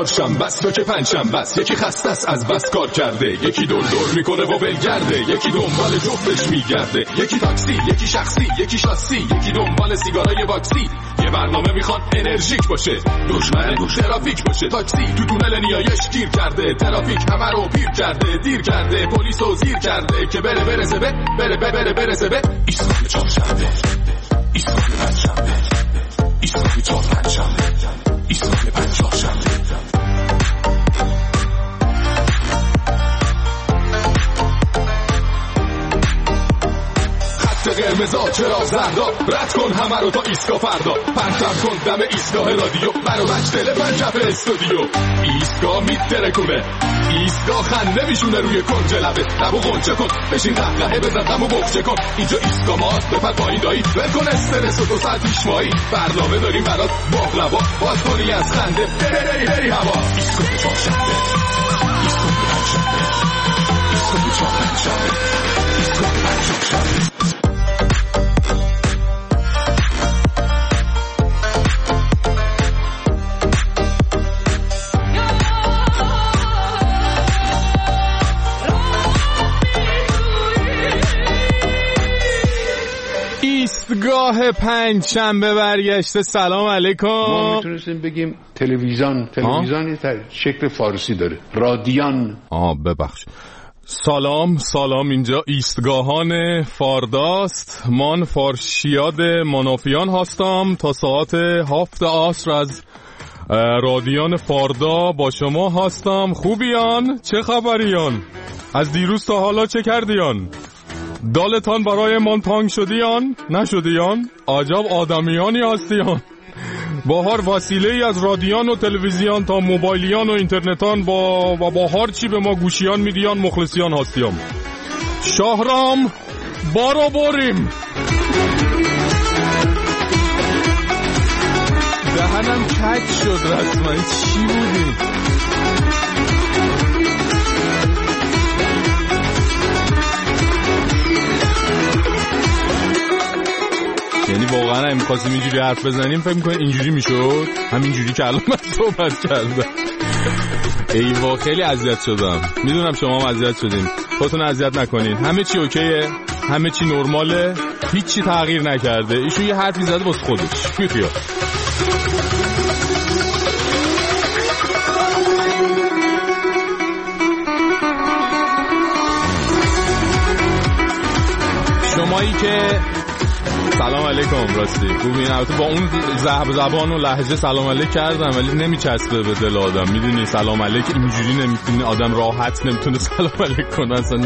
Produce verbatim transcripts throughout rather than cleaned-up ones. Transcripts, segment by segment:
چهارشنبه است تو که پنجشنبه است. یکی خسته است از بس کار کرده، یکی دور دور میکنه و ولگرده، یکی دنبال جفتش میگرده، یکی تاکسی، یکی شخصی، یکی شاسی، یکی دنبال سیگارای باکسی. یه برنامه میخواد انرژیک باشه، دشمن دوش ترافیک باشه. تاکسی تو تونل نیایش گیر کرده، ترافیک همه رو پیر کرده، دیر کرده، پلیسو زیر کرده که بره برسه به بره بره بره برسه به ایستگاه چهارشنبه، ایستگاه پنجشنبه، ایستگاه چهارشنبه، ایستگاه پنجشنبه. قرمزا چرا زردا، رد کن همه رو تا ایستگاه فردا. پرتم کن دم ایستگاه رادیو، برو مجتل پنجشنبه استودیو. ایستگاه میترکونه، ایستگاه خنده میشونه روی کنج لبه. لبو غنچه کن، بشین قهقهه بزن غمو بغچه کن. اینجا ایستگاه ماست، بپر پایین دایی، ول کن استرس و دو ساعت پیشمایی. برنامه داریم برات باقلوا، باز کنی از خنده بری بری هوا. ایستگاه چهارشنبه، ایستگاه پنجشنبه، ایستگاه چهارشنبه، ایستگاه پنجشنبه. ایستگاه پنجشنبه برگشته. سلام علیکم. ما میتونستیم بگیم تلویزیون. تلویزیون یه شکل فارسی داره، رادیان. آه ببخش. سلام سلام، اینجا ایستگاهان فارداست. من فارشیاد منافیان هستم. تا ساعت هفت عصر از رادیان فاردا با شما هستم. خوبیان؟ چه خبریان؟ از دیروز تا حالا چه کردیان؟ دالتان برای من تانگ شدیان؟ نشدیان؟ عجب آدمیانی هستیان. با هر وسیله از رادیان و تلویزیون تا موبایلیان و اینترنتان با و با هر چی به ما گوشیان میدیان مخلصیان هستیم. شهرام بارو بریم. دهنم کج شد رسما. چی بودی؟ یعنی واقعا هم می‌خواستیم اینجوری حرف بزنیم فکر می‌کنید اینجوری میشد؟ همینجوری که الان من صحبت کردم. ای وا خیلی اذیت شدم. میدونم شما هم اذیت شدین. خودتون اذیت نکنین. همه چی اوکیه، همه چی نرماله، هیچی تغییر نکرده. ایشون یه حرفی زده واسه خودش. بیخیال. شمایی که سلام علیکم، راستی خوبین؟ البته با اون زهب زبان و لهجه سلام علیک کردم ولی نمیچسبه به دل آدم. میدونی سلام علیک اینجوری نمیتونه آدم راحت نمیتونه سلام علیک کنه اصلا.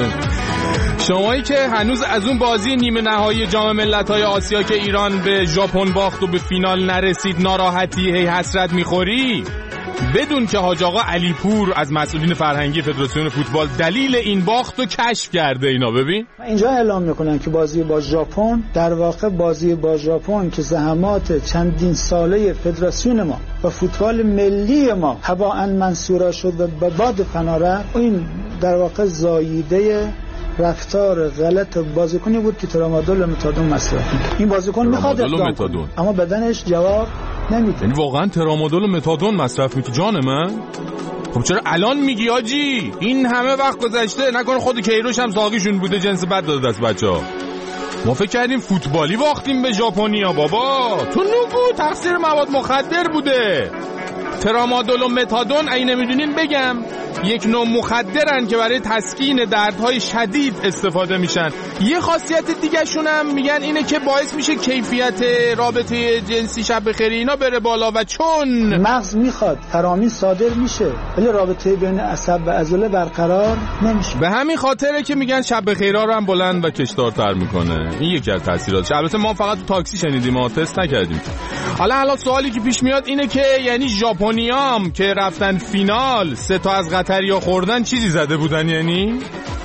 شمایی که هنوز از اون بازی نیمه نهایی جام ملت‌های آسیا که ایران به ژاپن باخت و به فینال نرسید ناراحتی هی حسرت میخوری، بدون که حاج آقا علیپور از مسئولین فرهنگی فدراسیون فوتبال دلیل این باخت رو کشف کرده. اینا ببین اینجا اعلام میکنن که بازی با ژاپن در واقع بازی با ژاپن که زحمات چندین ساله فدراسیون ما و فوتبال ملی ما هوااً منصورا شد و به باد فنا رفت، این در واقع زاییده رفتار غلط بازیکنی بود که ترامادول و متادون مصرف می‌کرد. این بازیکن میخواد اقدام کنه اما بدنش جواب نمیده. یعنی واقعا ترامادول و متادون مصرف می‌کنه جان من؟ خب چرا الان میگی آجی؟ این همه وقت گذشته، نکنه خود کیروش هم ساقیشون بوده جنس بد داده دست بچه‌ها. ما فکر کردیم فوتبالی باختیم به ژاپنیا. بابا تو نگو تقصیر مواد مخدر بوده. ترامادول و متادون اگه نمیدونین بگم یک نوع مخدرن که برای تسکین دردهای شدید استفاده میشن. یه خاصیت دیگه شون هم میگن اینه که باعث میشه کیفیت رابطه جنسی شب بخیر اینا بره بالا و چون مغز میخواد فرامین صادر میشه ولی رابطه بین عصب و عضله برقرار نمیشه. به همین خاطره که میگن شب بخیرا رو هم بلند و کشدارتر میکنه. این یکی از تاثیراتش. البته ما فقط تو تاکسی شنیدیم، ما تست نکردیم. حالا حالا سوالی که پیش میاد اینه که یعنی ژاپنیام که رفتن فینال سه تا از قطریا خوردن چیزی زده بودن؟ یعنی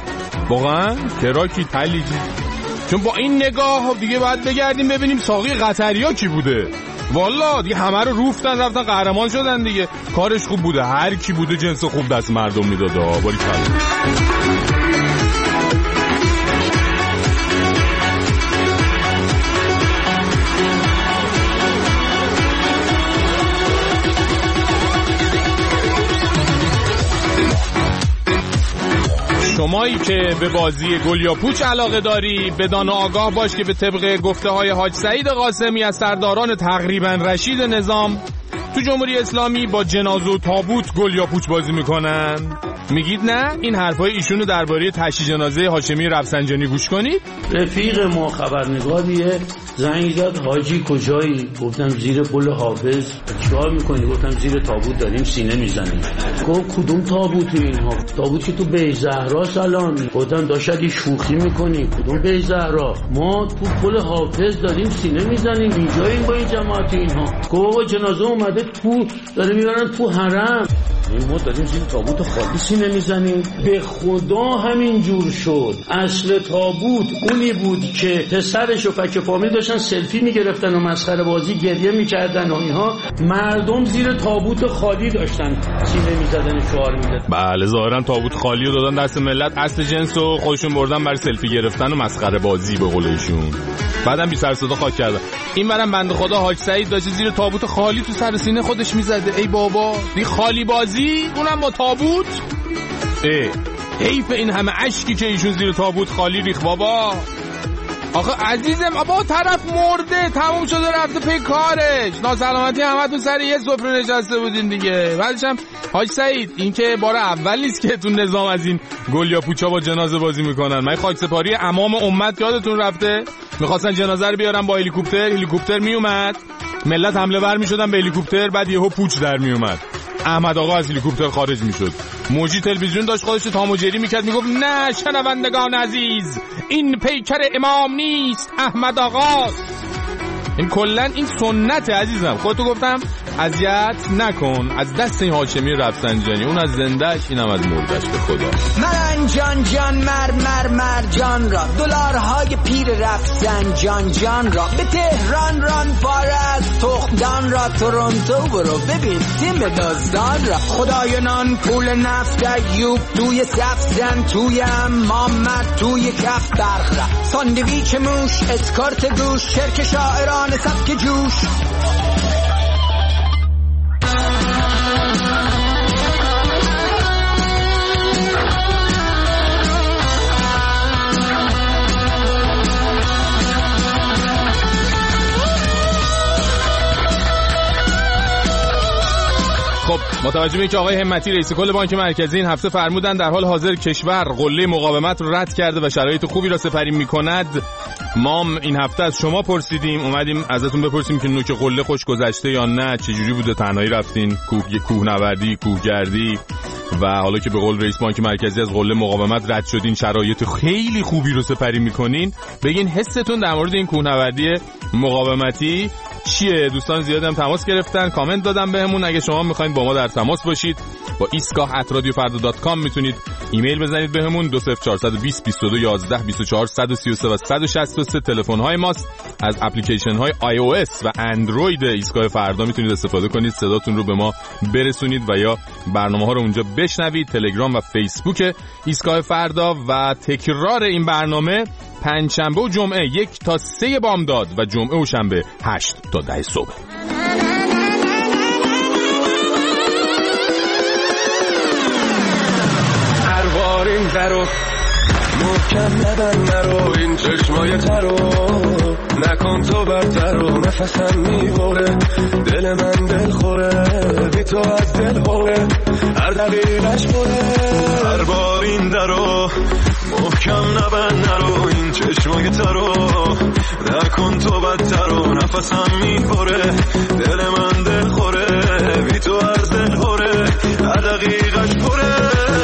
واقعا کراکی تلیجی. چون با این نگاه دیگه باید بگردیم ببینیم ساقی قطریا کی بوده. والا دیگه همه رو روفتن رفتن قهرمان شدن دیگه. کارش خوب بوده، هر کی بوده جنس خوب دست مردم میداده. باری کلا شمایی که به بازی گل یا پوچ علاقه داری بدان و آگاه باش که به طبق گفته های حاج سعید قاسمی از سرداران تقریبا رشید نظام تو جمهوری اسلامی با جنازه و تابوت گل یا پوچ بازی میکنن. میگید نه؟ این حرفای ایشونو درباره تشییع جنازه هاشمی رفسنجانی گوش کنید. رفیق ما خبرنگاریه زنگ زد حاجی کجایی؟ گفتم زیر پل حافظ. چیکار میکنی؟ گفتم زیر تابوت داریم سینه میزنیم. گفت کدوم تابوتی اینها؟ تابوت که تو بیت زهرا سلامی. گفتم داشتی شوخی میکنی. کدوم بیت زهرا؟ ما تو پل حافظ داریم سینه میزنیم. اینجا این با این جماعت اینها. گفت جنازه اومده تو داره میبرن تو حرم. این ما داریم زیر تابوت خالی سینه میزنیم. به خدا همین جور شد. اصل تابوت اونی بود که پسرش و فک فامیل داشتن سلفی میگرفتن و مسخره بازی گریه میکردن و اینها. مردم زیر تابوت خالی داشتن سینه میزدن و شعار میدادن. بله ظاهرا تابوت خالی رو دادن دست ملت، اصل جنس رو خودشون بردن برای سلفی گرفتن و مسخره بازی به قول ایشون. بعدم بی سر صدا خاک کردن. این برام بنده خدا حاج سعید داشت زیر تابوت خالی تو سر سینه خودش میزده. ای بابا دی خالی بازی اونم با تابوت. ای حیف این همه اشکی که ایشون زیر تابوت خالی ریخ بابا. آخه عزیزم آبا طرف مرده تموم شده رفته پی کارش. ناسلامتی همه تو سر یه سفره نشسته بودین دیگه. بعدش هم حاج سعید این که بار اول نیست که تو نظام از این گل یا پوچا با جنازه بازی میکنن. من خاک سپاری امام امت یادتون رفته میخواستن جنازه رو بیارن با هلیکوپتر، هلیکوپتر میومد ملت حمله ور میشدن به هلیکوپتر، بعد یهو پوچ در میومد احمد آقا از هلیکوپتر خارج میشد. موجی تلویزیون داشت خودش تام و جری میکرد میگفت نه شنوندگان عزیز این پیکر امام نیست احمد آقاست. این کلن این سنت عزیزم. خودتو گفتم اذیت نکن از دست این هاشمی رفسنجانی، اون از زندهش اینم از مردش. به خدا من جان جان مر مر مر جان را دلارهای پیر رفسنجان جان را به تهران ران پاره از تخمدان را تورنتو برو ببین تیم دزدان را. خدای نان پول نفت ایوب توی سفزن توی امام مرد توی کف برق را ساندویچ موش اسکارت گوش شرک شاعران سبک جوش. خب متوجه میشید که آقای همتی رئیس کل بانک مرکزی این هفته فرمودن در حال حاضر کشور قله مقاومت رو رد کرده و شرایط خوبی را سپری میکند. ما این هفته از شما پرسیدیم، اومدیم ازتون بپرسیم که نوک قله خوش گذشته یا نه، چه جوری بوده، تنهایی رفتین، کوه کوهنوردی، کوهگردی و حالا که به قول رئیس بانک مرکزی از قله مقاومت رد شدین شرایط خیلی خوبی رو سپری میکنین، بگین حستون در مورد این کوهنوردی مقاومتی چیه؟ دوستان زیاد هم تماس گرفتن، کامنت دادن بهمون. اگه شما میخواین با ما در تماس باشید با ایستگاه ات رادیو فردا دات کام میتونید ایمیل بزنید بهمون. دو صفر چهار دو صفر بیست و دو یازده بیست و چهار صد و سی و سه و صد و شصت و سه تلفن های ماست. از اپلیکیشن های آی او اس و اندروید ایستگاه فردا میتونید استفاده کنید، صداتون رو به ما برسونید و یا برنامه ها رو اونجا بشنوید. تلگرام و فیسبوک ایستگاه فردا و تکرار این برنامه پنجشنبه و جمعه یک تا سه بامداد و جمعه و شنبه هشت تا ده صبح. هر بار این درو محکم نبند نرو، این چشمای ترو نکن تو بدترو، نفسم میبره دل من دل خوره بی تو از دل خوره هر دقیقش خوره. هر بار این درو محکم نبند نرو، این چشمای ترو نکن تو بدترو، نفسم میبره دل من دل خوره بی تو از دل خوره هر دقیقش خوره.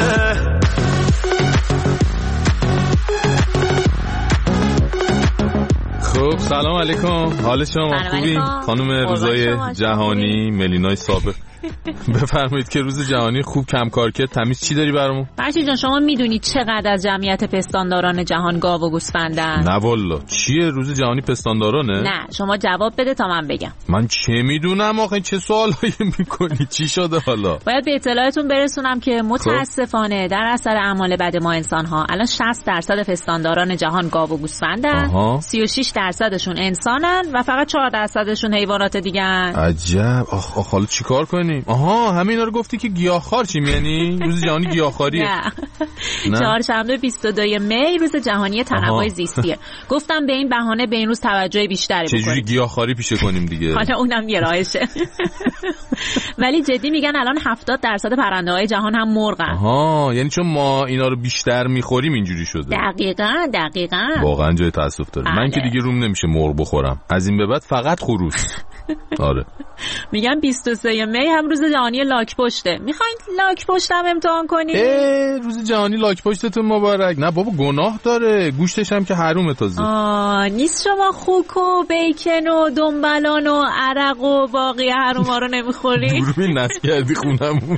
خب سلام علیکم، حال شما خوبی؟ خانم روزای جهانی ملینای سابق بفرمایید که روز جهانی خوب کم کار کرد تمیز چی داری برامون؟ فرشید جان شما میدونید چقدر از جمعیت پستانداران جهان گاو و گوسفندن؟ نه والا. چیه روز جهانی پستاندارانه؟ نه شما جواب بده تا من بگم. من چه میدونم آخه چه سوالایی میکنی؟ چی شده حالا؟ باید به اطلاعتون برسونم که متاسفانه در اثر اعمال بد ما انسان ها الان شصت درصد پستانداران جهان گاو و گوسفندن، سی و شش درصدشون انسانن و فقط چهار درصدشون حیوانات دیگه‌ن. عجب. آخ آخ حالا چیکار کنیم؟ آها همینا رو گفتی که گیاهخوار چیم، یعنی روز جهانی گیاهخواریه. نه چهارشنبه بیست و دوم می روز جهانی تنوع زیستیه. گفتم به این بهانه به این روز توجه بیشتری بکنیم. چجوری گیاهخواری پیشه کنیم دیگه؟ حالا اونم یه راهشه. ولی جدی میگن الان هفتاد درصد پرنده‌های جهان هم مرغن. آها یعنی چون ما اینا رو بیشتر میخوریم اینجوری شده. دقیقاً دقیقاً. واقعا جای تاسف داره. من که دیگه روم نمیشه مرغ بخورم. از این به بعد فقط خروس. آره. میگن بیست و سوم می هم روز جهانی لاک پشته. میخواین لاک پشتم امتحان کنی؟ اه روز جهانی لاک پشتتون مبارک. نه بابا گناه داره، گوشتش هم که حرومه تازه. آه نیست شما خوک و بیکن و دنبلان و عرق و باقی حروما رو نمیخوری؟ دوربین نصب کردی خونمون.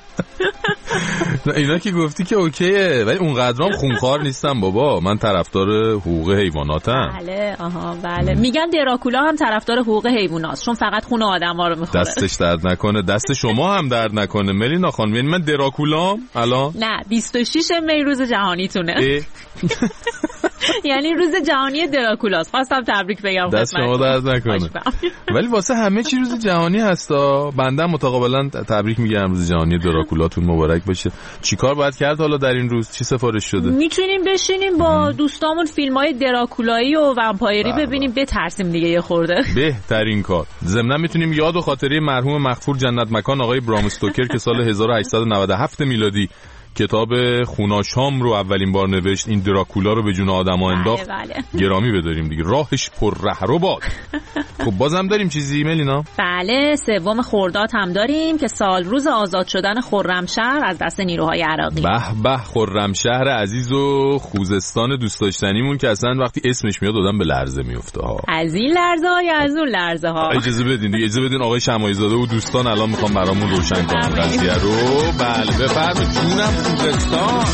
اینا که گفتی که اوکیه، ولی اونقدرام خونخوار نیستم بابا. من طرفدار حقوق حیواناتم. بله آها بله. میگن دراکولا هم طرفدار حقوق حیواناست چون فقط خون آدما رو میخوره. دستش درد نکنه، دست شما هم درد نکنه ملینا خانم. یعنی من دراکولام الان؟ نه بیست و شش می روز جهانیتونه. یعنی روز جهانی دراکولاست. خواستم تبریک بگم. دست شما درد نکنه. ولی واسه همه چی روز جهانی هستا. بنده متقابلا تبریک میگم روز جهانی دراکولاتون مبارک باشه. چیکار باید کرد حالا در این روز؟ چی سفارش شده؟ میتونیم بشینیم با دوستامون فیلم‌های دراکولایی و ومپایری ببینیم، بترسیم دیگه یه خورده. بهترین کار. ضمن میتونیم یاد و خاطره مرحوم مغفور جنت مکان آقای برام استوکر که سال هزار و هشتصد و نود و هفت میلادی کتاب خوناشام رو اولین بار نوشت، این دراکولا رو به جون آدم‌ها انداخت. بله بله. گرامی بداریم دیگه، راهش پر رهرو باد. خب بازم داریم چیزی ملینا؟ بله سوم خرداد هم داریم که سال روز آزاد شدن خرمشهر از دست نیروهای عراقی. به به خرمشهر عزیز و خوزستان دوست داشتنیمون که اصلا وقتی اسمش میاد آدم به لرزه میفته ها. از این لرزه ها یا از اون لرزه ها؟ اجازه بدین دیگه، اجازه بدین آقای شماعی زاده و دوستان الان میخوام برامون روشن کنن قضیه رو. بله بفرمایید جونم. خوزستان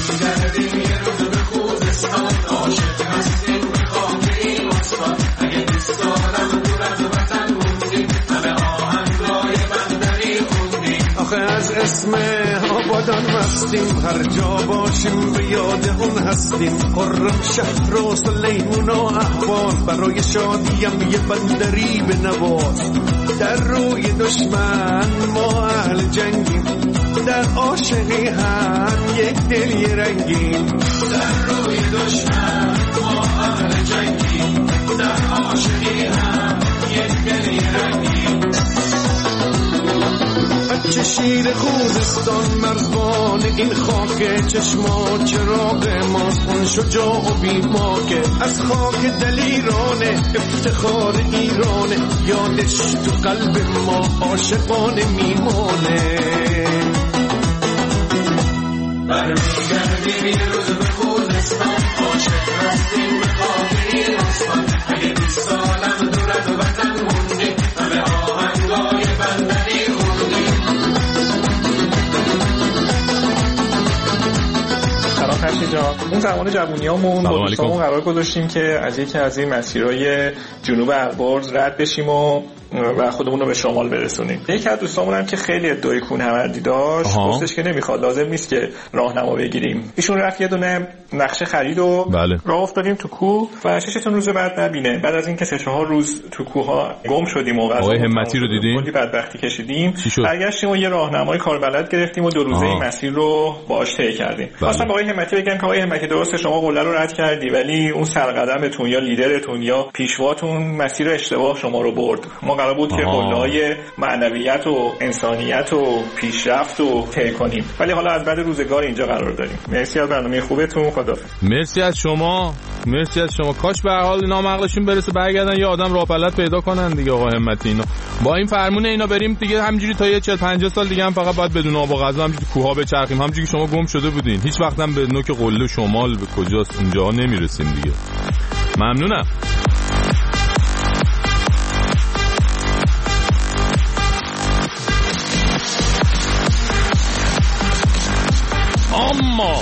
آخه از اسم آبادان مستیم، هر جا باشیم به یاد اون هستیم. خرم شهر و سلیمون و احوال، برای شادیم یه بندری به نواز. در روی دشمن ما اهل جنگیم، در عاشقی هم یک دل یه رنگیم. در روی دشمن ما اهل جنگیم، در عاشقی هم یک دل یه رنگیم. بچه شیر خوزستان مرزبان این خاک، چشما چراغ ما اون شجاع و بیماکه. از خاک دلیرانه افتخار ایرانه، یادش تو قلب ما عاشقانه میمانه. برمیگردیم یه روز به خوزستان، عاشق رستیم به خاک ایرستان. اگه بیست سالم دور از وطن موندیم، همه آهنگای بندری خوندیم. سلام فرشی جان. اون زمان جوونیامون با دوستامون قرار گذاشتیم که از یکی از این مسیرهای جنوب البرز رد بشیم و و خودمون رو به شمال برسونیم. یکی از دوستامون هم که خیلی ادعای کوهنوردی داشت گفتش که نمیخواد، لازم نیست که راهنما بگیریم. ایشون رفت یه دونه نقشه خرید و بله. راه افتادیم تو کوه و ششتون روز بعد نبینه. بعد از اینکه سه چهار روز تو کوه ها گم شدیم و آقای همتی رو دیدیم، کلی بدبختی کشیدیم، برگشتیم و یه راهنمای کاربلد گرفتیم و دو روزه این مسیر رو باهاش طی کردیم. واسه بله. آقای همتی بگم که آقای همتی درسته شما قله رو رد کردی، ولی اون سرقدمتون یا لیدرتون یا پیشواتون مسیر اشتباه شما رو برد. ما قرار بود که قله‌های معنویت و انسانیت و پیشرفت رو طی کنیم، ولی حالا از بعد روزگار اینجا قرار داریم. مرسی از برنامه خوبتون. خداحافظ. مرسی از شما. مرسی از شما. کاش به حال نامعقلشون برسه برگردن یه آدم راهپلت پیدا کنن دیگه. آقا همتی اینا با این فرمون اینا بریم دیگه همینجوری تا یه چهل پنجاه سال دیگه هم فقط باید بدون آب و غذا همینجوری کوها بچرخیم، همینجوری که شما گم شده بودین. هیچ وقت هم به نوک قله شمال به کجاست اونجاها نمیرسیم دیگه. ممنونم. اما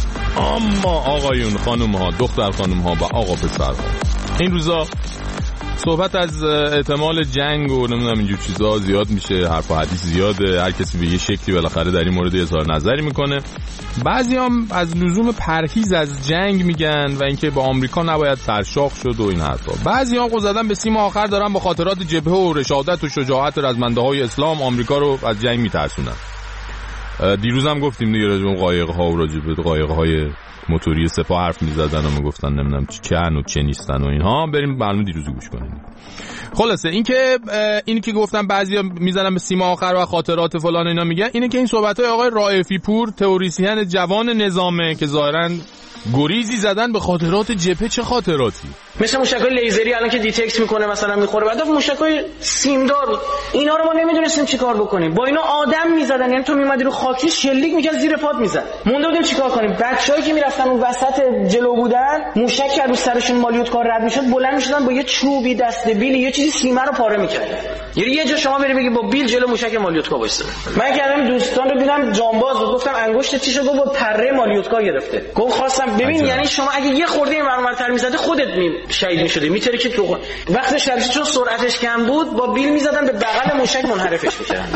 اما آقایون خانوم ها دختر خانوم ها و آقا پسر ها این روزا صحبت از احتمال جنگ و نمیدونم اینجور چیزا زیاد میشه، حرف و حدیث زیاده، هر کسی به یه شکلی بالاخره در این مورد اظهار نظری میکنه. بعضیام از لزوم پرهیز از جنگ میگن و اینکه با آمریکا نباید سرشاخ شد و این حرفا. بعضیام قو زدن به سیم آخر دارن با خاطرات جبهه و رشادت و شجاعت رزمنده‌های اسلام آمریکا رو از جنگ میترسونن. دیروزم گفتیم دیگه راجع به قایق‌ها و راجع به قایق‌های موتوری سپاه حرف می‌زدن و میگفتن نمیدونم چه و چه نیستن و اینها. بریم برنامه دیروزو گوش کنیم. خلاصه این که اینی که گفتم بعضیا میزنن به سیم آخر و خاطرات فلان اینا میگن، اینه که این صحبت‌های آقای رائفی پور تئوریسین جوان نظامه که ظاهراً گریزی زدن به خاطرات جبهه. چه خاطراتی؟ مثل موشکای لیزری الان که دیتکت میکنه مثلا میخوره، بعد موشکای سیمدار بود، اینا رو ما نمیدونستیم چیکار بکنیم. با اینا آدم میزدن، یعنی تو میمدی رو خاکی شلیک میکرد زیر پات میزد، مونده بودیم چیکار کنیم. بچه‌ای که میرفتن اون وسط جلو بودن، موشک که رو سرشون مالیوت کار رد میشد، بلند میشدن با یه چوبی دست بیل یه چیزی سیمه رو پاره میکردن. یعنی یه جا شما بری بگی با بیل جلو موشک مالیوت کار وایسه. من کردم دوستان رو دیدم جانباز بود، گفتم انگشت تیشو گفت با پره مالیوت کار گرفته. گفت خواستم ببین یعنی شما اگه یه خورده این ورانورتر میزدی خودت می شهید میشدی، میتره که تو وقت شرجی چون سرعتش کم بود با بیل میزدن به بغل موشک منحرفش میکردن.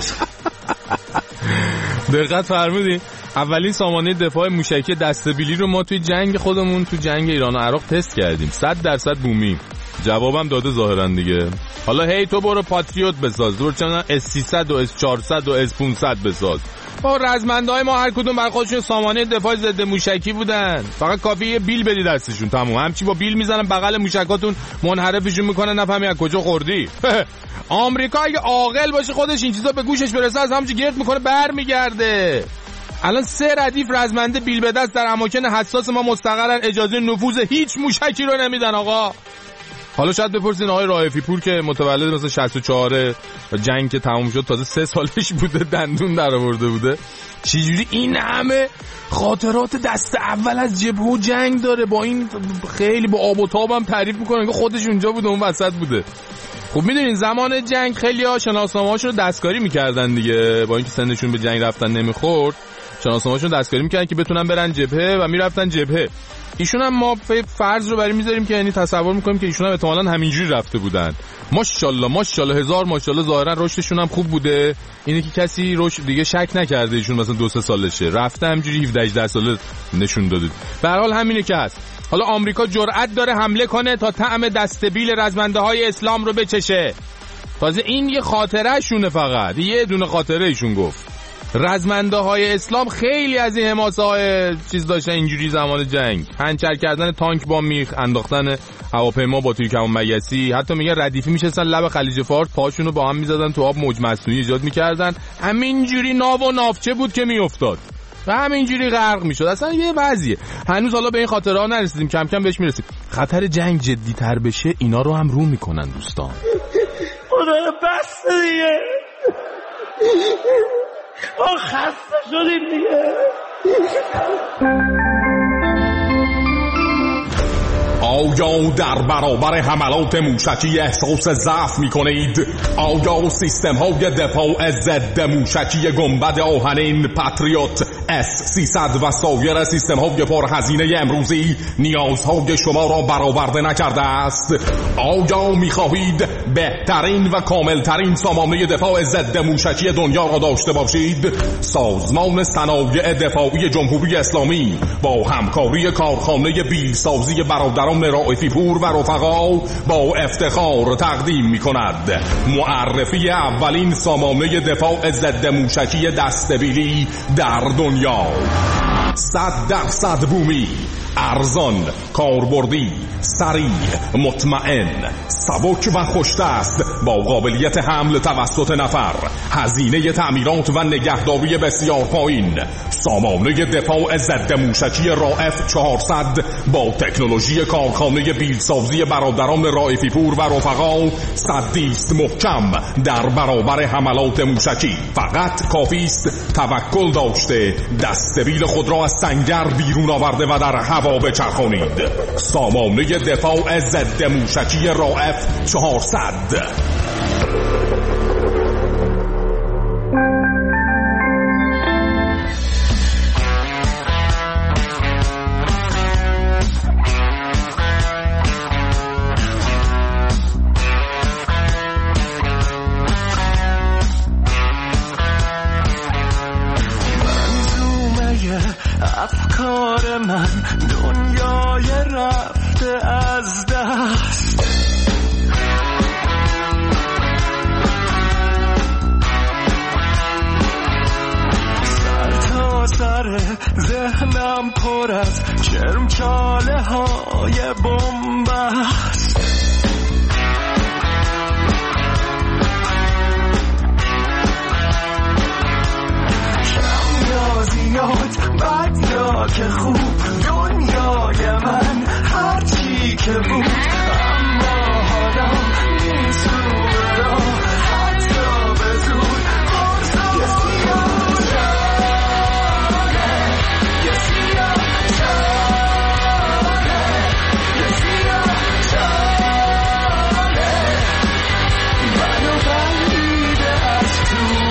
دقت فرمودین؟ اولین سامانه دفاع موشکی دسته‌بیلی رو ما توی جنگ خودمون تو جنگ ایران و عراق تست کردیم. صد درصد بومی. جوابم داده ظاهرا دیگه. حالا هی تو برو پاتریوت بساز، دور چنان اس سیصد و اس چهارصد و اس پانصد بساز. با رزمندهای ما هر کدوم بر خودشون سامانه دفاع ضد موشکی بودن، فقط کافیه یه بیل بدی دستشون تموم. همچی با بیل میزنن بغل موشکاتون منحرفشون میکنن، نفهمی از کجا خوردی. آمریکا اگه عاقل باشه خودش این چیزا به گوشش برسه از همونجا گرد میکنه برمیگرده. الان سه ردیف رزمنده بیل به دست در اماکن حساس ما مستقرن، اجازه نفوذ هیچ موشکی رو نمیدن آقا. حالا شاید بپرسین آقای رائفی پور که متولد مثلا شصت و چهار و جنگ که تموم شد تازه سه سالش بوده دندون در آورده بوده، چجوری این همه خاطرات دست اول از جبهه و جنگ داره؟ با این خیلی با آب و تاب هم تعریف میکنه که خودش اونجا بوده اون وسط بوده. خب میدونین زمان جنگ خیلی ها شناسنامه‌هاشون رو دستکاری میکردن دیگه، با اینکه سنشون به جنگ رفتن نمیخورد شناسنامه‌هاشون رو دستکاری میکردن که بتونن برن جبهه و میرفتن جبهه. ایشون هم ما فرض رو برای میذاریم که یعنی تصور میکنیم که ایشون هم احتمالاً همینجوری رفته بودن. ماشاءالله ماشاءالله هزار ماشاءالله ظاهرا رشدشون هم خوب بوده، اینه که کسی رشد دیگه شک نکرده ایشون مثلا دو سه سالشه رفته همینجوری هفده هجده ساله نشون داده. به هر حال همینه که هست. حالا آمریکا جرأت داره حمله کنه تا طعم دسته‌بیل رزمنده‌های اسلام رو بچشه. تازه این یه خاطره شونه، فقط یه دونه خاطره ایشون گفت. رزمنده های اسلام خیلی از این حماسه های چیز داشتن اینجوری زمان جنگ، پنچر کردن تانک با میخ، انداختن هواپیما با توی کمان مگسی، حتی میگن ردیفی میشستن لب خلیج فارس پاشونو با هم میزدن تو آب، موج مصنوعی ایجاد میکردن، همینجوری ناو و ناوچه بود که میافتاد و همینجوری غرق میشد. اصلا یه وضعیه. هنوز حالا به این خاطره ها نرسیدیم، کم کم بهش میرسیم. خطر جنگ جدی تر بشه اینا رو هم رو میکنن دوستان. خدایا بس دیگه، آه خسته شدیم دیگه. آیا در برابر حملات موشکی احساس ضعف می‌کنید؟ آیا سیستم های دفاع ضد موشکی گنبد آهنین پاتریوت اس سیصد و سایر سیستم های پرهزینه امروزی نیازهای شما را برآورده نکرده است؟ آیا می‌خواهید بهترین و کاملترین سامانه دفاع ضد موشکی دنیا را داشته باشید؟ سازمان صنایع دفاعی جمهوری اسلامی با همکاری کارخانه بیلسازی برادران رائفی پور و رفقا با افتخار تقدیم می کند معرفی اولین سامانه دفاع ضد موشکی دسته‌بیلی در دنیا. صد درصد بومی، ارزان، کاربردی، سریع، مطمئن، سبک و خوش‌دست با قابلیت حمل توسط نفر، هزینه تعمیرات و نگهداری بسیار پایین. سامانه دفاع ضد موشکی رائف چهارصد با تکنولوژی کارخانه بیلسازی برادران رائفی پور و رفقا صدی است محکم در برابر حملات موشکی. فقط کافی است توکل داشته دسته‌بیل خود را از سنگر بیرون آورده و در هوا بچرخانید. سامانه دفاع ضد موشکی رائف چهارصد. افکار من دنیای رفته از دست. سر تا سر ذهنم پر از چرمچاله های بنبست. زیاد بد یا که خوب دنیای من هرچی که بود، اما حالا نیست رو برا حتی به زود فرصا. یه سیاه شاله یه سیاه شاله یه سیاه شاله منو بریده از تو.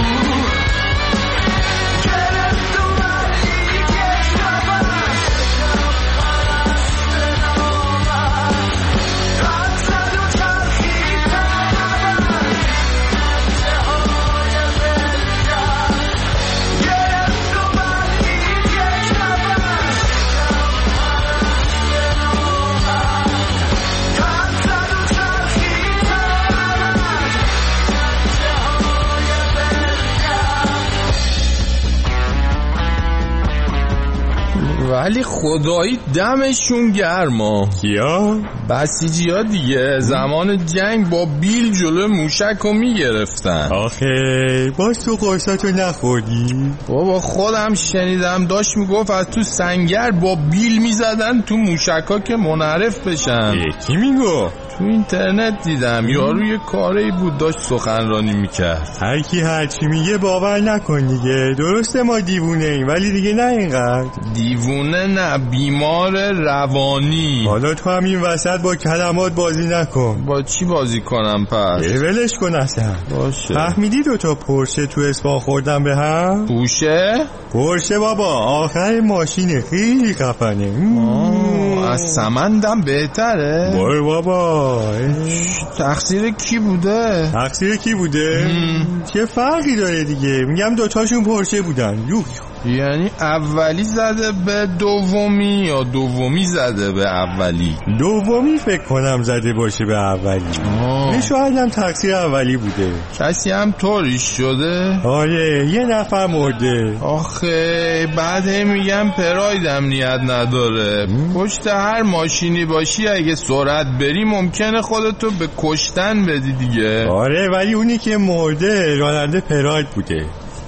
ولی خدایی دمشون گرما. کیا؟ بسیجی ها دیگه. زمان جنگ با بیل جلو موشک رو میگرفتن. آخه باز تو قرصاتو نخوردی؟ بابا خودم شنیدم داشت میگفت از تو سنگر با بیل میزدن تو موشک ها که منعرف بشن. کی میگو؟ تو اینترنت دیدم یارو یه کاری بود داشت سخنرانی میکرد. هر کی هر چی میگه باور نکن دیگه. درسته ما دیوونه ایم ولی دیگه نه اینقدر. دیوونه نه، بیمار روانی. حالا تو هم این وسط با کلمات بازی نکن. با چی بازی کنم پس؟ ولش کن اصلا. باشه. فهمیدی دوتا پرشه تو اسپان خوردن به هم؟ پوشه؟ پرشه بابا، آخر ماشینه، خیلی خفنه. از سمندم بهتره؟ بای بابا. تقصیر کی بوده؟ تقصیر کی بوده؟ چه فرقی داره دیگه؟ میگم دوتاشون پرشه بودن. یو یعنی اولی زده به دومی یا دومی زده به اولی؟ دومی فکر کنم زده باشه به اولی. شاید هم تقصیر اولی بوده. کسی هم طوریش شده؟ آره یه نفر مرده. آخه بعد میگم پراید امنیت نداره. پشت هر ماشینی باشی اگه سرعت بری ممکنه خودتو به کشتن بدی دیگه. آره ولی اونی که مرده راننده پراید بوده.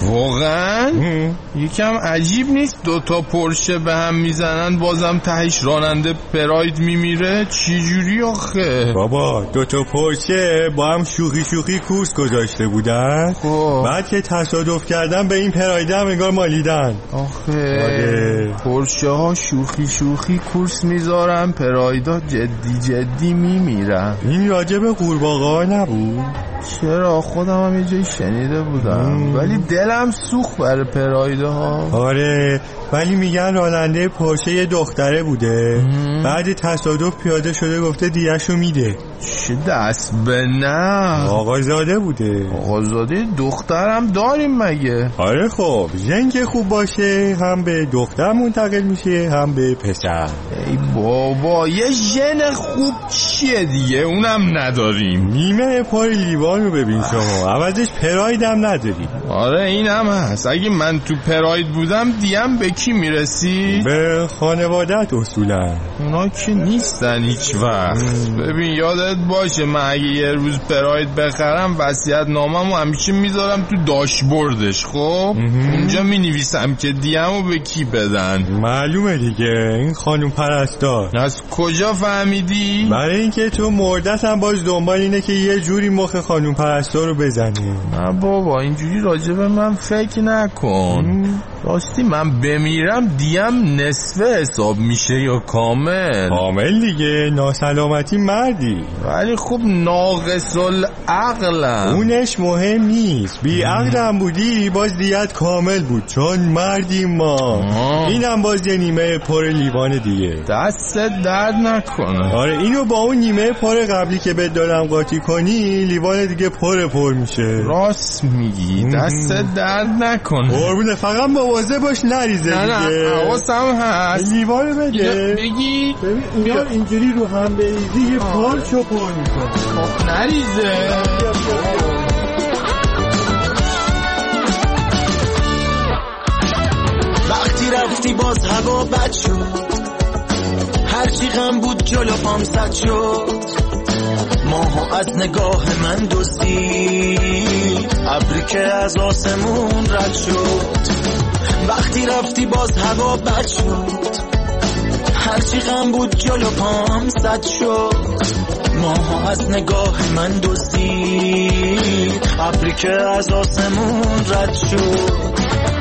واقعا؟ یکم عجیب نیست دوتا پرشه به هم میزنن بازم تهش راننده پراید میمیره؟ چی جوری آخه؟ بابا دوتا پرشه با هم شوخی شوخی کورس گذاشته بودن. خواه. بعد که تصادف کردن به این پرایده هم انگار مالیدن. آخه آره. پرشه ها شوخی شوخی کورس میذارن، پرایدا جدی جدی میمیرن. این راجب قورباغه‌ها نبود؟ چرا خودم هم یه جایی شنیده بودم مم. ولی دلم سوخت برای پرایده ها. آره ولی میگن راننده پرشه یه دختره بوده مم. بعد تصادف پیاده شده گفته دیهشو میده. چه دست به نه آقازاده بوده. آقازاده دخترم داریم مگه؟ آره خب ژن که خوب باشه هم به دختر منتقل میشه هم به پسر. ای بابا یه ژن خوب چیه دیگه اونم نداریم. نیمه پای لیوان رو ببین شما، عوضش پراید هم نداری. آره این هم هست. اگه من تو پراید بودم دیم به کی میرسی؟ به خانوادت اصولا. اونا که نیستن هیچ وقت. ببین یادت باشه من اگه یه روز پراید بخرم وصیت نامه‌مو همیشه میذارم تو داشبوردش. خب اونجا مینویسم که دیمو به کی بدن. معلومه دیگه این خانوم پرستار. از کجا فهمیدی؟ برای اینکه تو مردت هم باز دنبال اینه که یه جوری مخ خانوم پرستار رو بزنی. نه بابا اینجوری راجب من فکر نکن. راستی من بمیرم دیم نصفه حساب میشه یا کامل؟ کامل دیگه. ناسلامتی مردی ولی خب ناقص العقلم. اونش مهم نیست، بی عقلم بودی باز دیت کامل بود چون مردیم ما. اینم باز یه نیمه پر لیوان دیگه. دست درد نکنه. آره اینو با اون نیمه پر قبلی که بهت دارم قاطی کنی لیوان دیگه پر پر میشه. راست میگی، دست درد نکنه. قربونه فقط مواظب باش نریزه دیگه. نه نه حواسم هست. لیوانو بده بگی ببین اینا اینجوری رو هم بریزی یه پارچو پر میکنه. خب نریزه. وقتی رفتی باز هوا بد شد، هرچی غم بود جلو پام صد شد. ماها از نگاه من دزدید، ابری که از آسمون رد شد. وقتی رفتی باز هوا بد شد، هرچی غم بود جلو پام صد شد. ماها از نگاه من دزدید، ابری که از آسمون رد شد.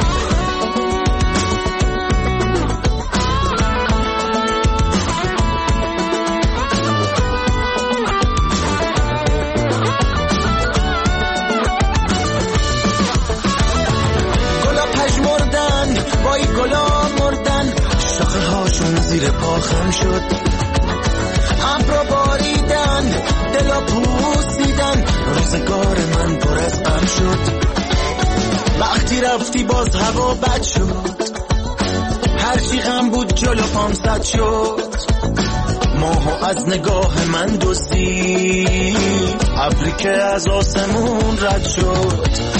گلا مردن، شاخه هاشون زیر پا خم شد. ابرا باریدن، دلا پوسیدن، روزگار من پر از غم شد. وقتی رفتی باز هوا بد شد، هرچی غم بود جلو پام صد شد. ماها از نگاه من دزدید، ابری که از آسمون رد شد.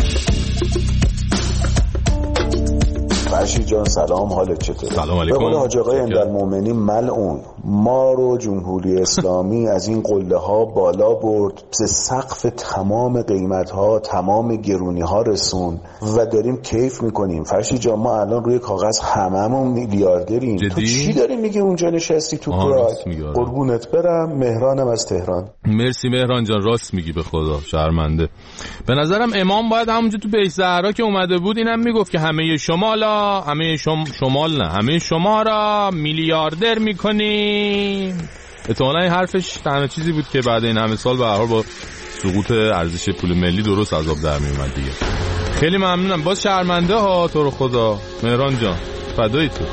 فرشید جان سلام، حالت چطوره؟ سلام علیکم. به قول حاج آقای امیرالمومنین ملعون، ما رو جمهوری اسلامی از این قله ها بالا برد، به سقف تمام قیمت ها تمام گرونی ها رسون و داریم کیف میکنیم. فرشید جان ما الان روی کاغذ هممون میلیاردریم. تو چی داری میگی اونجا نشستی تو پراگ؟ قربونت برم. مهرانم از تهران. مرسی مهران جان، راست میگی به خدا، شرمنده. به نظرم امام باید همونجا تو بیت زهرا که اومده بود اینم میگفت که همه شمالا همه شم... شمال نه همه شما را میلیاردر میکنیم. احتمالاً این حرفش تنها چیزی بود که بعد این همه سال به هر حال با سقوط ارزش پول ملی درست عذاب در میومد دیگه. خیلی ممنونم. باز شرمنده ها تو رو خدا مهران جان، فدای تو.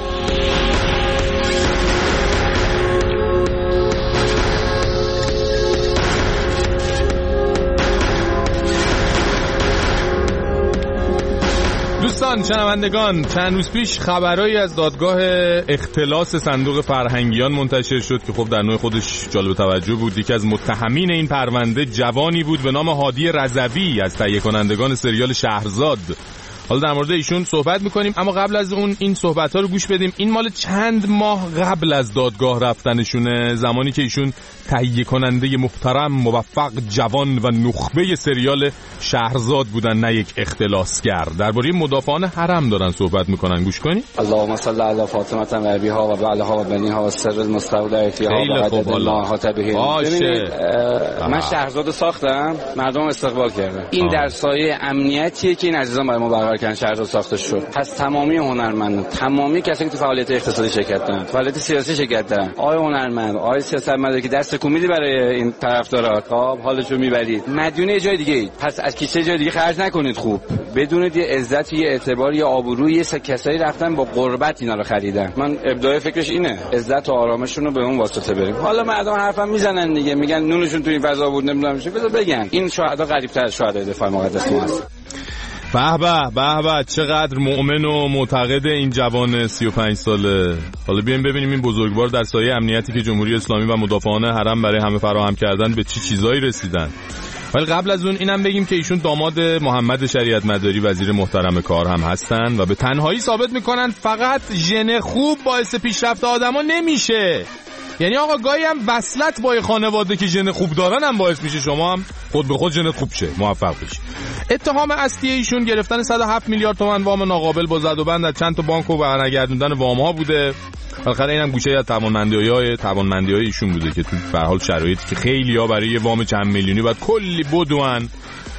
دوستان شنوندگان، چند روز پیش خبرایی از دادگاه اختلاس صندوق فرهنگیان منتشر شد که خب در نوع خودش جالب توجه بود. یکی از متهمین این پرونده جوانی بود به نام هادی رضوی از تهیه کنندگان سریال شهرزاد. حالا در مورد ایشون صحبت میکنیم، اما قبل از اون این صحبت ها رو گوش بدیم. این مال چند ماه قبل از دادگاه رفتنشونه، زمانی که ایشون تهیه کننده محترم، موفق، جوان و نخبه سریال شهرزاد بودن، نه یک اختلاسگر. درباره مدافعان حرم دارن صحبت میکنن، گوش کنید. اللهم صل علی فاطمه و ابیها و بعلها و بنیها و سر المستودع فیها و عدد ما احاط به. ببینید من شهرزاد ساختم، مردم استقبال کردن. این در سایه امنیتیه که این عزیزان برای ما برقرار کردن. شهرزاد ساخته شد. پس تمامی هنرمندان، تمامی کسایی که تو فعالیت اقتصادی شرکت دارن، فعالیت سیاسی شرکت دارن، آقای هنرمند، آقای سیاستمدار که دست کومیدی برای این طرفدارا، خب حالشو میبرید، مدیون جای دیگه اید. پس از کیسه جای دیگه خرج نکنید. خوب بدونید یه عزت، یه اعتبار، یه آبروی، یه کسایی رفتن با قربت اینا رو خریدن. من ابداع فکرش اینه، عزت و آرامشون رو به اون واسطه بریم. حالا مردم حرفم میزنن دیگه، میگن نونشون تو این فضا بود نمیدونم چه، بذار بگن. این شهدا قریب‌تر از شهدای دفاع مقدس ما هست. به به به به، چقدر مؤمن و معتقد این جوان سی و پنج ساله. حالا بیایم ببینیم این بزرگوار در سایه امنیتی که جمهوری اسلامی و مدافعان حرم برای همه فراهم کردن به چی چیزایی رسیدن. ولی قبل از اون اینم بگیم که ایشون داماد محمد شریعت مداری وزیر محترم کار هم هستن و به تنهایی ثابت میکنن فقط ژن خوب باعث پیشرفت آدما نمیشه. یعنی آقا گاهی هم وصلت با خانواده که ژن خوب دارن هم باعث میشه شما هم خود به خود ژنت خوب شه، موفق بشی. اتهام اصلی ایشون گرفتن صد و هفت میلیارد تومان وام ناقابل با زد و بند از چند تا بانک و برنگردوندن وام ها بوده. بالاخره اینم گوشه از توانمندی‌های توانمندی‌های ایشون بوده که تو به هر حال شرایطی که خیلی‌ها برای وام چند میلیونی بعد کلی بدون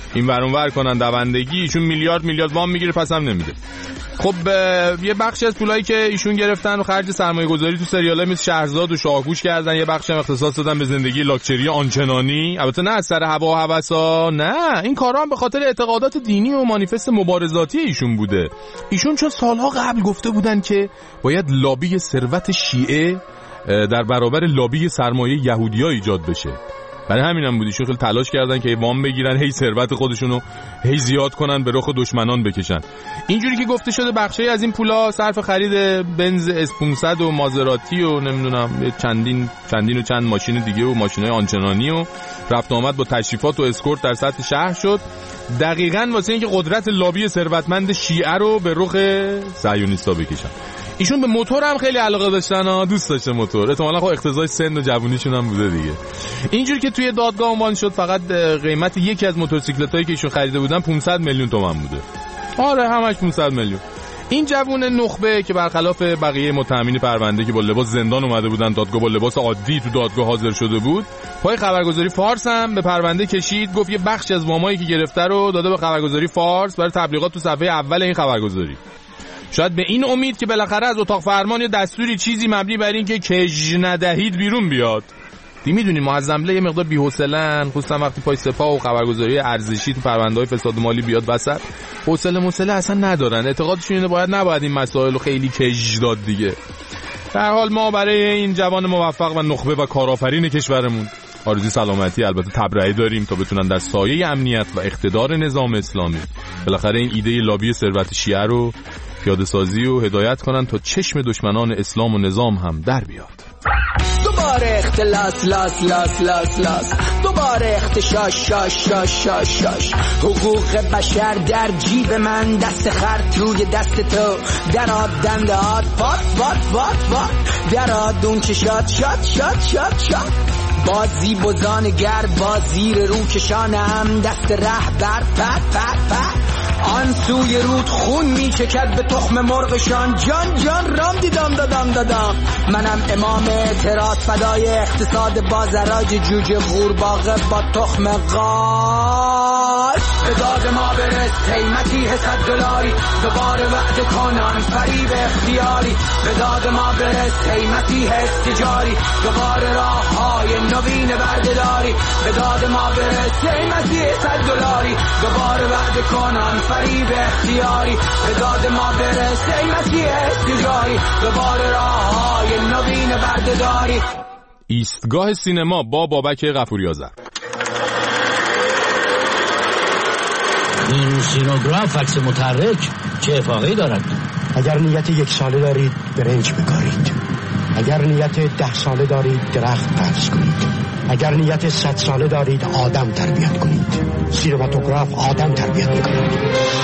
این ور اون ور کنن دوندگی. ایشون میلیارد میلیارد وام میگیره پس هم نمیده. خب یه بخشی از پولایی که ایشون گرفتن و خرج سرمایه گذاری تو سریالای مثل شهرزاد و شاهگوش کردن، یه بخشی هم اختصاص دادن به زندگی لاکچری آنچنانی. البته نه از سر هوا و هوسا، نه، این کارا هم به خاطر اعتقادات دینی و مانیفست مبارزاتی ایشون بوده. ایشون چون سالها قبل گفته بودن که باید لابی ثروت شیعه در برابر لابی سرمایه یهودی‌ها ایجاد بشه. برای همین هم بودیشون خیلی تلاش کردن که وام بگیرن، هی ثروت خودشونو هی زیاد کنن، به رخ دشمنان بکشن. اینجوری که گفته شده بخشی از این پولا صرف خرید بنز اس پانصد و مازراتی و نمیدونم چندین چندین و چند ماشین دیگه و ماشینای آنچنانی و رفت آمد با تشریفات و اسکورت در سطح شهر شد، دقیقاً واسه اینکه قدرت لابی ثروتمند شیعه رو به رخ صهیونیستا بکشن. ایشون به موتور هم خیلی علاقه داشتن ها، دوست داشته موتور. احتمالاً خب اقتضای سن و جوونیشون هم بوده دیگه. اینجوری که توی دادگاه عنوان شد فقط قیمت یکی از موتورسیکلتایی که ایشون خریده بودن پانصد میلیون تومان بوده. آره همش پانصد میلیون. این جوون نخبه که برخلاف بقیه متهمین پرونده که با لباس زندان اومده بودن دادگاه، با لباس عادی تو دادگاه حاضر شده بود، پای خبرگزاری فارس هم به پرونده کشید. گفت یه بخشی از وامایی که گرفته رو داده به خبرگزاری فارس برای تبلیغات تو صفحه اول این خبرگزاری. شاید به این امید که بالاخره از اتاق فرمان یا دستوری چیزی مبنی بر این که کج ندهید بیرون بیاد. دی میدونی معظمله یه مقدار بی‌حوصله‌ان، خصوصا وقتی پای سپاه و خبرگزاری ارزشی تو پرونده‌های فساد مالی بیاد وسط. حوصله مسئله اصلا ندارن. اعتقادشون اینه باید نباید این مسائل رو خیلی کج داد دیگه. در حال ما برای این جوان موفق و نخبه و کارآفرین کشورمون آرزوی سلامتی البته تبرئه داریم تا بتونن در سایه امنیت و اقتدار نظام اسلامی بالاخره این ایده لابی ثروت شیعه رو پیاده سازی و هدایت کنن تا چشم دشمنان اسلام و نظام هم در بیاد. دوباره اختلاس لاس لاس لاس لاس، دوباره اختشاش شاش شاش شاش شاش. حقوق بشر در جیب من، دست خرد روی دست تو، دراد دنده هات فات فات فات فات، دراد اون چشات شات شات شات شات. بازی بزان گر با زیر رو کشانم، دست رهبر پت پت پت. آن سوی رود خون می چکد به تخم مرغشان، جان جان رام دیدم دادم دادم. منم امام اعتراض فدای اقتصاد بازاراج جوجه غورباغه با تخم قاش. به داد ما برس قیمتی حصد دلاری، دوباره وعده کنان فریب اختیاری. به داد ما برس قیمتی حس تجاری، دوباره راه های نوین بردهداری. به داد ما برس قیمتی حصد دلاری، دوباره وعده کنان فریب اختیاری. به داد ما برس قیمتی حس تجاری، دوباره راه های نوین بردهداری. ایستگاه سینما با بابک غفوری آذر. این سینوگراف عکس متحرک چه افاقه‌ای دارد؟ اگر نیت یک ساله دارید برنج بکارید، اگر نیت ده ساله دارید درخت پرس کنید، اگر نیت صد ساله دارید آدم تربیت کنید. سینماتوگراف آدم تربیت میکنید.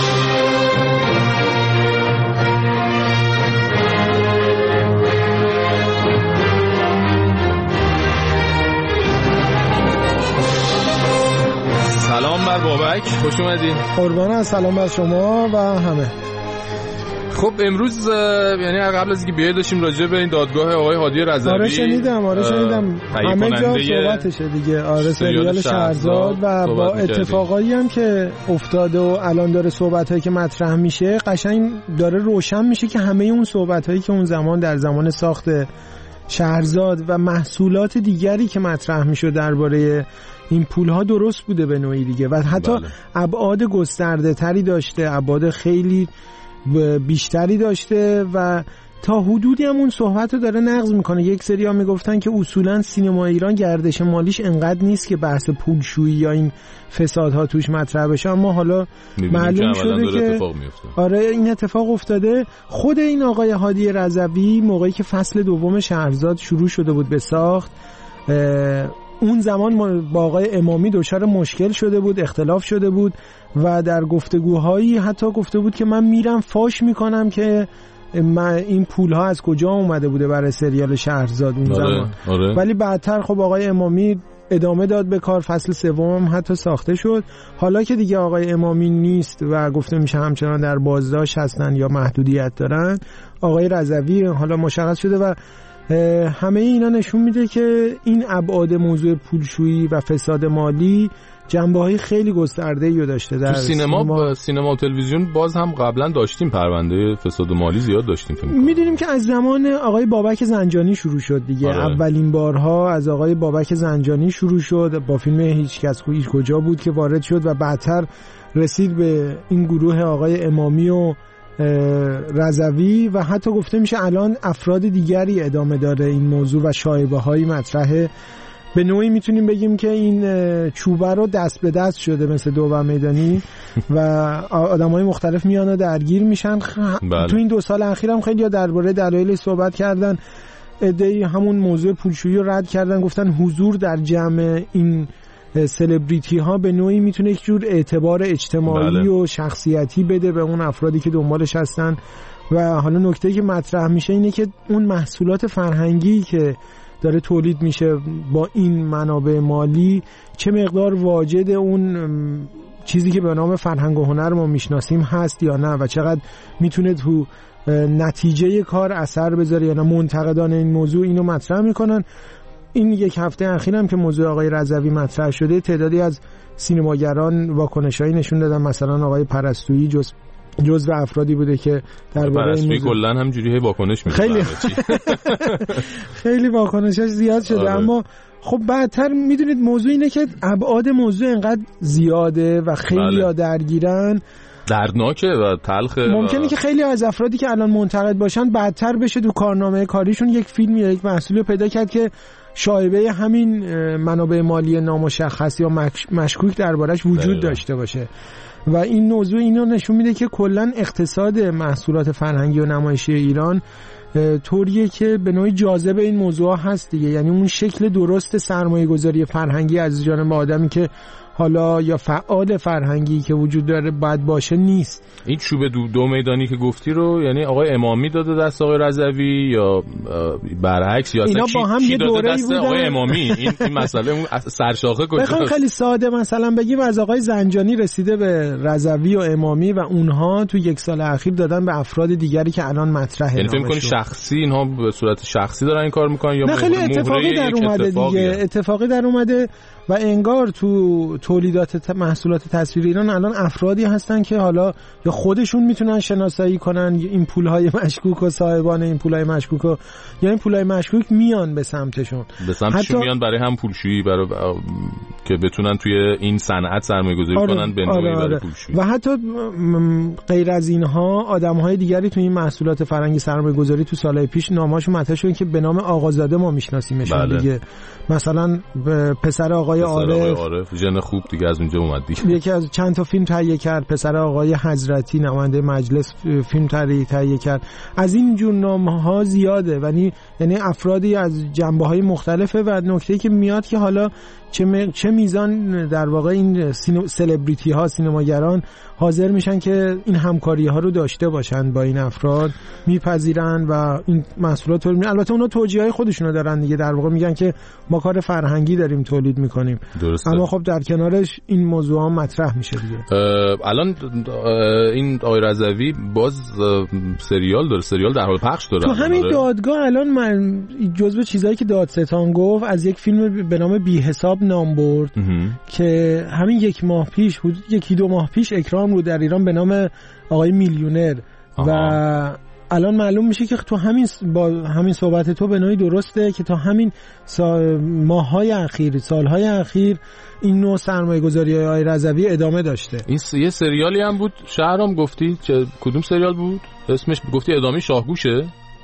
سلام بر بابک، خوش اومدین. قربان، سلام بر شما و همه. خب امروز یعنی قبل از اینکه بیای داشتیم راجع به این دادگاه آقای هادی رضوی. آره شنیدم، آره شنیدم. همه جا صحبتشه دیگه. آره سریال شهرزاد و با اتفاقایی هم که افتاده و الان داره صحبتایی که مطرح میشه قشنگ داره روشن میشه که همه اون صحبتایی که اون زمان در زمان ساخت شهرزاد و محصولات دیگری که مطرح میشد درباره این پولها درست بوده به نوعی دیگه و حتی بله. ابعاد گسترده تری داشته، ابعاد خیلی بیشتری داشته و تا حدودی هم اون صحبت رو داره نقض میکنه. یک سری ها میگفتن که اصولا سینما ایران گردش مالیش انقدر نیست که بحث پولشویی یا این فسادها توش مطرح بشه، اما حالا معلوم شده که آره این اتفاق افتاده. خود این آقای هادی رضوی موقعی که فصل دوم شهرزاد شروع شده بود به ساخت، اون زمان با آقای امامی دچار مشکل شده بود، اختلاف شده بود و در گفتگوهایی حتی گفته بود که من میرم فاش میکنم که من این پولها از کجا اومده بوده برای سریال شهرزاد اون آره، زمان آره. ولی بعدتر خب آقای امامی ادامه داد به کار، فصل سوم حتی ساخته شد. حالا که دیگه آقای امامی نیست و گفته میشه همچنان در بازداشت هستن یا محدودیت دارن، آقای رضوی حالا مشخص شده و همه اینا نشون میده که این ابعاد موضوع پولشویی و فساد مالی جنبه‌های خیلی گسترده‌ای رو داشته. در تو سینما سینما, سینما و تلویزیون باز هم قبلا داشتیم پرونده فساد مالی زیاد داشتیم. میدونیم که از زمان آقای بابک زنجانی شروع شد دیگه. آره. اولین بارها از آقای بابک زنجانی شروع شد با فیلم هیچ کس هیچ کجا بود که وارد شد و بعدتر رسید به این گروه آقای امامی و رضوی و حتی گفته میشه الان افراد دیگری ادامه داره این موضوع و شایبه‌هایی مطرحه. به نوعی میتونیم بگیم که این چوبه رو دست به دست شده مثل دو میدانی و آدمای مختلف میان و درگیر میشن. بله. تو این دو سال اخیر هم خیلی درباره دلایل صحبت کردن. ایده همون موضوع پولشویی رو رد کردن، گفتن حضور در جمع این سلبریتی ها به نوعی میتونه یک جور اعتبار اجتماعی بله. و شخصیتی بده به اون افرادی که دنبالش هستن. و حالا نکته که مطرح میشه اینه که اون محصولات فرهنگی که داره تولید میشه با این منابع مالی چه مقدار واجد اون چیزی که به نام فرهنگ و هنر ما میشناسیم هست یا نه و چقدر میتونه تو نتیجه کار اثر بذاره یا نه. منتقدان این موضوع اینو مطرح میکنن. این یک هفته اخیر هم که موضوع آقای رضوی مطرح شده تعدادی از سینماگران واکنشایی نشون دادن. مثلا آقای پرستویی جز جزو افرادی بوده که درباره این موضوع کلا همجوری واکنش میده. خیلی خیلی واکنشش زیاد شده. آره. اما خب بعدتر میدونید موضوع اینه که ابعاد موضوع انقدر زیاده و خیلی ها درگیرن، دردناکه و تلخه. ممکنه و... که خیلی از افرادی که الان منتقد باشن بعدتر بشه تو کارنامه کاریشون یک فیلم یا یک محصول پیدا کرد که شایبه همین منابع مالی نامشخص یا مشکوک دربارش وجود دقیقا. داشته باشه. و این موضوع اینو نشون میده که کلا اقتصاد محصولات فرهنگی و نمایشی ایران طوریه که به نوعی جاذب این موضوع هست دیگه. یعنی اون شکل درست سرمایه گذاری فرهنگی از جانب آدمی که حالا یا فعال فرهنگی که وجود داره باید باشه نیست. این چوب دو, دو میدانی که گفتی رو یعنی آقای امامی داده دست آقای رضوی یا برعکس یا اینا با هم یه دوره‌ای بودن آقای امامی؟ این این مسئله اون سرشاخه کجاست؟ بخوام خیلی ساده مثلا بگیم از آقای زنجانی رسیده به رضوی و امامی و اونها تو یک سال اخیر دادن به افراد دیگری که الان مطرحه. یعنی فکر می‌کنی شخصی اینها به صورت شخصی دارن این کار می‌کنن یا خیلی اتفاقی در اومده دیگه؟ اتفاقی در اومده و انگار تو تولیدات محصولات تصویری ایران الان افرادی هستن که حالا یا خودشون میتونن شناسایی کنن این پولهای مشکوک و صاحبان این پولهای مشکوک و یا این پولهای مشکوک میان به سمتشون به سمتشون حتی... میان برای هم پولشویی برای که بتونن توی این صنعت سرمایه‌گذاری آره، کنن به نوعی آره، آره. برای پولشویی. و حتی غیر از اینها آدم‌های دیگری تو این محصولات فرهنگی سرمایه‌گذاری تو سالهای پیش نامه‌هاشون مطرح شد که به نام آقازاده ما میشناسیمشون بله. دیگه. مثلا پسر آقای عارف عارف ژن خوب دیگه از اونجا اومد دیگه. یکی از چند تا فیلم تهیه کرد. پسر آقای حضرتی نماینده مجلس فیلم تهیه کرد. از این جور نام‌ها زیاده. یعنی یعنی افرادی از جنبه‌های مختلفه و نکته‌ای که میاد که حالا چه, م... چه میزان در واقع این سینو... سلبریتی ها سینماگران حاضر میشن که این همکاری ها رو داشته باشن با این افراد، میپذیرن و این محصولات رو. البته اونا توجیه‌های خودشونو دارن دیگه، در واقع میگن که ما کار فرهنگی داریم تولید میکنیم. درسته. اما خب در کنارش این موضوع هم مطرح میشه دیگه. الان این آقای رضوی باز سریال داره، سریال در حال پخش داره. تو همین داره. دادگاه الان من جزو چیزایی که دادستان گفت از یک فیلم به نام بی حساب نام برد که همین یک ماه پیش حدود یکی دو ماه پیش اکرام رو در ایران به نام آقای میلیونر. آها. و الان معلوم میشه که تو همین با همین صحبت تو به نوعی درسته که تا همین ماه‌های اخیر سال‌های اخیر این نوع سرمایه‌گذاری‌های آقای رضوی ادامه داشته. این یه سریالی هم بود شهرام گفتی چه کدوم سریال بود اسمش؟ گفتی ادامه شاهگوشه.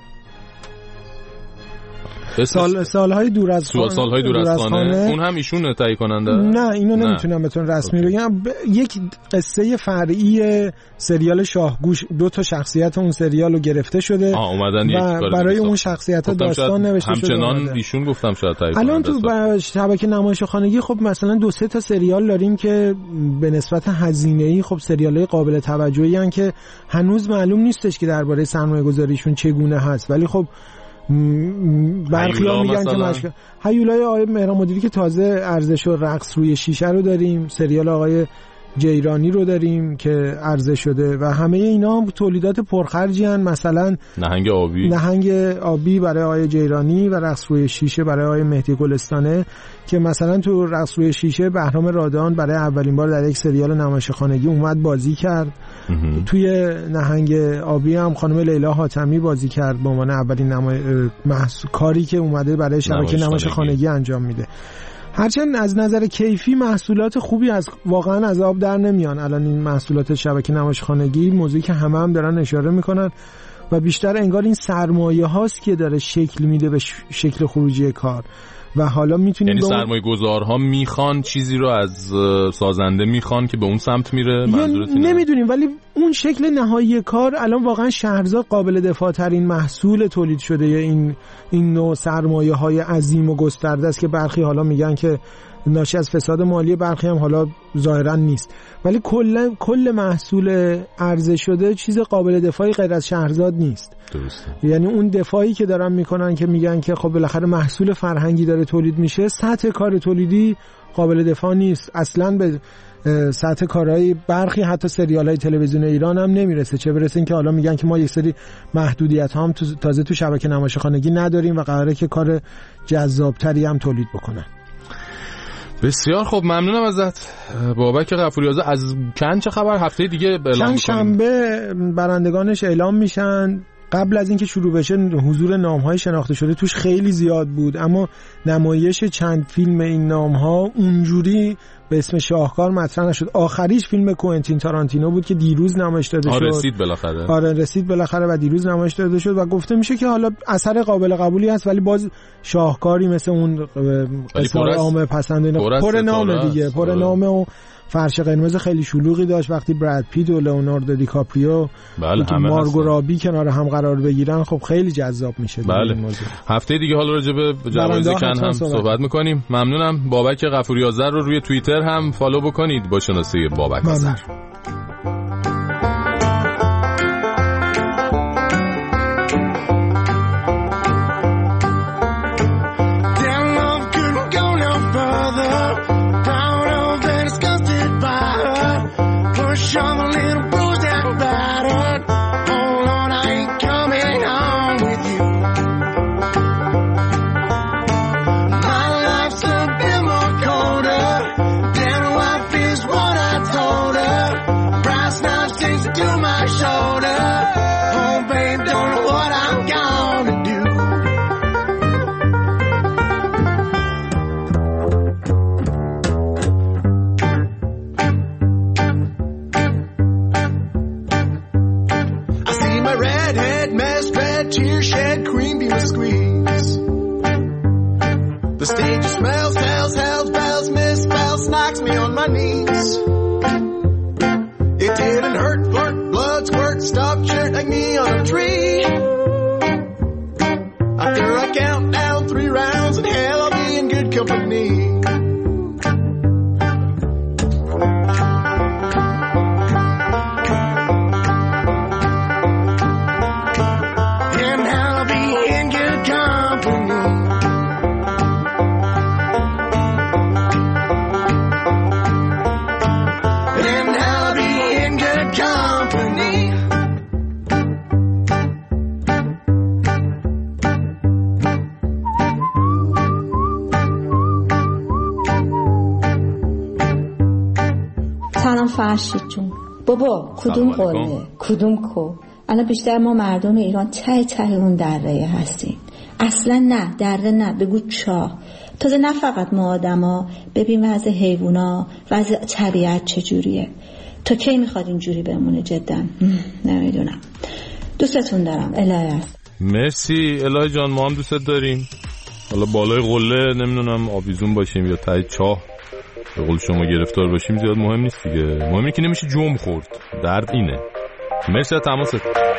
سال سالهای دور از خانه سالهای دور از خانه اون هم ایشون تهیه کننده؟ نه اینو نمیتونم بهتون رسمی بگم. ب... یک قصه فرعی سریال شاهگوش، دو تا شخصیت اون سریال رو گرفته شده آه اومدن و برای اون شخصیت ها داستان نوشته شده. همچنان ایشون گفتم شاید تهیه کننده. الان تو شبکه نمایش خانگی خب مثلا دو سه تا سریال داریم که به نسبت هزینه‌ای خب سریالای قابل توجهی ان که هنوز معلوم نیستش که درباره سرمایه‌گذاریشون چگونه هست، ولی خب برخی‌ها میگن که مشکل هیولای آقای مهران مدیری که تازه ارزش و رقص روی شیشه رو داریم، سریال آقای جیرانی رو داریم که عرضه شده و همه اینا تولیدات پرخرجی هن. مثلا نهنگ آبی نهنگ آبی برای آقای جیرانی و رقص روی شیشه برای آقای مهدی گلستانه که مثلا تو رقص روی شیشه بهرام رادان برای اولین بار در یک سریال نمایشخانگی اومد بازی کرد. توی نهنگ آبی هم خانم لیلا حاتمی بازی کرد به عنوان اولین نمای... محس... کاری که اومده برای شبکه نمایشخانگی انجام میده. هرچند از نظر کیفی محصولات خوبی از واقعا از آب در نمیان. الان این محصولات شبکه نمایشخانگی موضوعی که همه هم دارن اشاره میکنن و بیشتر انگار این سرمایه هاست که داره شکل میده به شکل خروجی کار و حالا میتونیم یعنی سرمایه گذارها میخوان چیزی رو از سازنده میخوان که به اون سمت میره. نمیدونیم ولی اون شکل نهایی کار الان واقعا شهرزاد قابل دفاع ترین محصول تولید شده این این نوع سرمایه های عظیم و گسترده است که برخی حالا میگن که ناشی از فساد مالی، برخی هم حالا ظاهرا نیست، ولی کل کل محصول عرضه شده چیز قابل دفاعی غیر از شهرزاد نیست. درسته. یعنی اون دفاعی که دارن میکنن که میگن که خب بالاخره محصول فرهنگی داره تولید میشه، سطح کار تولیدی قابل دفاع نیست اصلا. به سطح کارهای برخی حتی سریال‌های تلویزیون ایران هم نمیرسه، چه برسه این که حالا میگن که ما یک سری محدودیت هم تو تازه تو شبکه نمایشخانگی نداریم و قراره که کار جذابتری هم تولید بکنن. بسیار خوب، ممنونم ازت بابک غفوری‌آذر. از کن چه خبر؟ هفته دیگه اعلام می‌کنیم. شنبه برندگانش اعلام میشن. قبل از اینکه شروع بشه حضور نام‌های شناخته شده توش خیلی زیاد بود، اما نمایش چند فیلم این نام‌ها اونجوری به اسم شاهکار مطرح نشد. آخریش فیلم کوئنتین تارانتینو بود که دیروز نمایش داده شد. آره رسید بالاخره. آره رسید بالاخره و دیروز نمایش داده شد و گفته میشه که حالا اثر قابل قبولی است، ولی باز شاهکاری مثل اون اصلا عام پسند پر, پر نام دیگه، پر آره. نام و فرش قرمز خیلی شلوغی داشت وقتی براد پیت و لئوناردو دیکاپریو بله و مارگو رابی کنار هم قرار بگیرن، خب خیلی جذاب میشه. بله. هفته دیگه حالا راجع به جوایز کن هم صحبت, صحبت میکنیم. ممنونم. بابک غفوری‌آذر رو روی توییتر هم فالو بکنید با شناسه بابک آذر. فرشید جون بابا کدوم قله کدوم کو؟ الان بیشتر ما مردم ایران ته ته اون دره هستیم. اصلا نه دره نه، بگو چاه. تازه نه فقط ما آدما، ببین وضع حیوونا، وضع طبیعت چجوریه. تا کی میخواد اینجوری بمونه؟ جدا نمیدونم. دوستتون دارم. الهی است. مرسی الهی جان، ما هم دوستت داریم. حالا بالای قله نمیدونم آویزون باشیم یا ته چاه به قول شما گرفتار باشیم زیاد مهم نیست دیگه. مهم اینه که نمیشه جم خورد. درد اینه. مرسی تماست.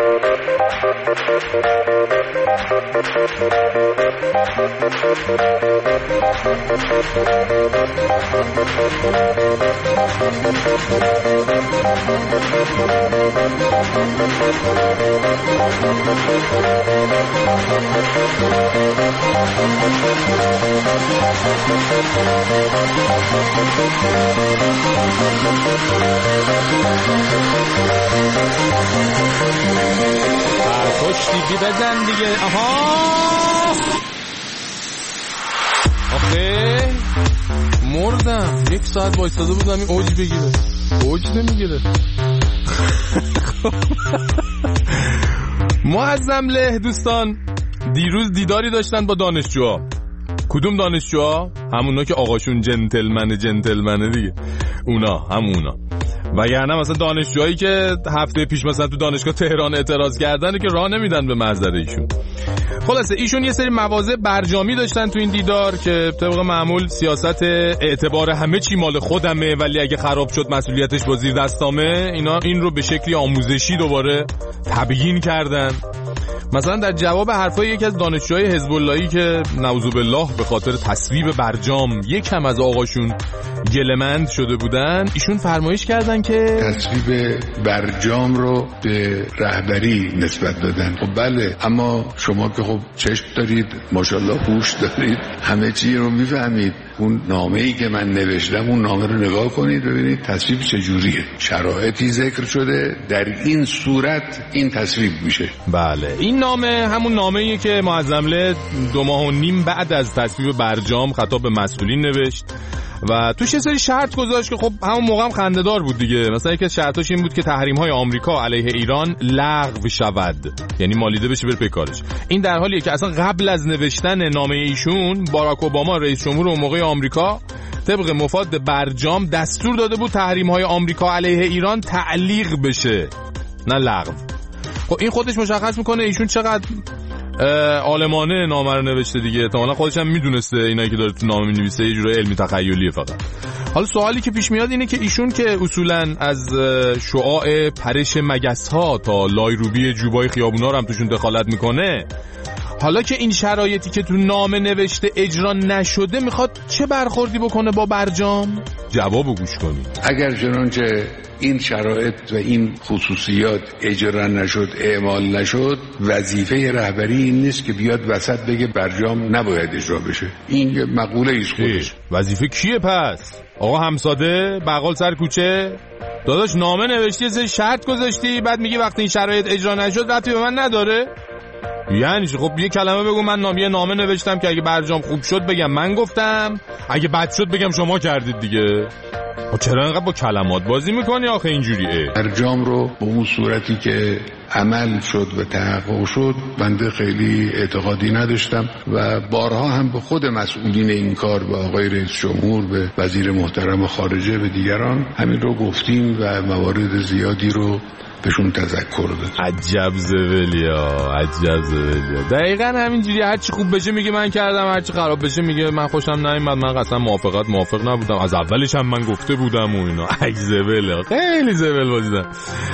خوش دیگه بزن دیگه. آها آخه مردم، یک ساعت وایستاده بودم این اوج بگیره، اوج نمیگیره. معظم له دوستان دیروز دیداری داشتن با دانشجوها. کدوم دانشجوها؟ همونا که آقاشون جنتلمنه جنتلمنه دیگه، اونا همونا. وگرنه مثلا دانشجوهایی که هفته پیش مثلا تو دانشگاه تهران اعتراض کردن که راه نمیدن به محضر ایشون. خلاصه ایشون یه سری مواضع برجامی داشتن تو این دیدار که طبق معمول سیاست اعتبار همه چی مال خودمه ولی اگه خراب شد مسئولیتش با زیر دستامه، اینا این رو به شکلی آموزشی دوباره تبیین کردن. مثلا در جواب حرفای یکی از دانشجوهای حزب اللهی که نعوذ بالله به خاطر تصویب برجام یکم از آقاشون گله‌مند شده بودن، ایشون فرمایش کردن که تصویب برجام رو به رهبری نسبت دادن. خب بله، اما شما که خب چشم دارید، ماشاءالله هوش دارید، همه چی رو میفهمید. اون نامه‌ای که من نوشتم، اون نامه رو نگاه کنید ببینید تصویب چجوریه. شرایطی ذکر شده، در این صورت این تصویب میشه. بله، این نامه همون نامه‌ایه که معظم له دو ماه و نیم بعد از تصویب برجام خطاب به مسئولین نوشت و توش یه سری شرط گذاشت که خب همون موقع هم خنده‌دار بود دیگه. مثلا یکی از شرطاش این بود که تحریم‌های آمریکا علیه ایران لغو شود، یعنی مالیده بشه بره پیکارش. این در حالیه که اصلا قبل از نوشتن نامه ایشون باراک اوباما رئیس جمهور اون موقع آمریکا طبق مفاد برجام دستور داده بود تحریم‌های آمریکا علیه ایران تعلیق بشه، نه لغو. خب این خودش مشخص میکنه ایشون چقدر عالمانه نامه رو نوشته دیگه. احتمالاً خودش هم میدونسته اینایی که داره تو نامه مینویسه یه جوری علمی تخیلیه فقط. حالا سوالی که پیش میاد اینه که ایشون که اصولاً از شعاع پرش مگس‌ها تا لایروبی جوبای خیابونا رو هم توشون دخالت میکنه، حالا که این شرایطی که تو نامه نوشته اجرا نشده میخواد چه برخوردی بکنه با برجام؟ جوابو گوش کنید. اگر چنانچه این شرایط و این خصوصیات اجرا نشد، اعمال نشد، وظیفه رهبری این نیست که بیاد وسط بگه برجام نباید اجرا بشه. این یه مقوله ایست خودش. وظیفه کیه پس؟ آقا همساده بقال سر کوچه؟ داداش نامه نوشتی، یه شرط گذاشتی، بعد میگی وقتی این شرایط اجرا نشد ربطی به من نداره؟ یعنی خب یه کلمه بگو من نامه نامه نوشتم که اگه برجام خوب شد بگم من گفتم، اگه بد شد بگم شما کردید دیگه. چرا انقدر با کلمات بازی میکنی آخه اینجوریه؟ برجام رو به اون صورتی که عمل شد و تحقق شد بنده خیلی اعتقادی نداشتم و بارها هم به خود مسئولین این کار، به آقای رئیس جمهور، به وزیر محترم خارجه، به دیگران همین رو گفتیم و موارد زیادی رو بهشون تذکر داد. عجب زولیا، عجب زولیا. دقیقاً همینجوری، هر چی خوب بشه میگه من کردم، هر چی خراب بشه میگه من خوشم نیومد، من قطعا موافقت موافق نبودم، از اولش هم من گفته بودم و اینا. عجب زولیا، خیلی زول بازیدن.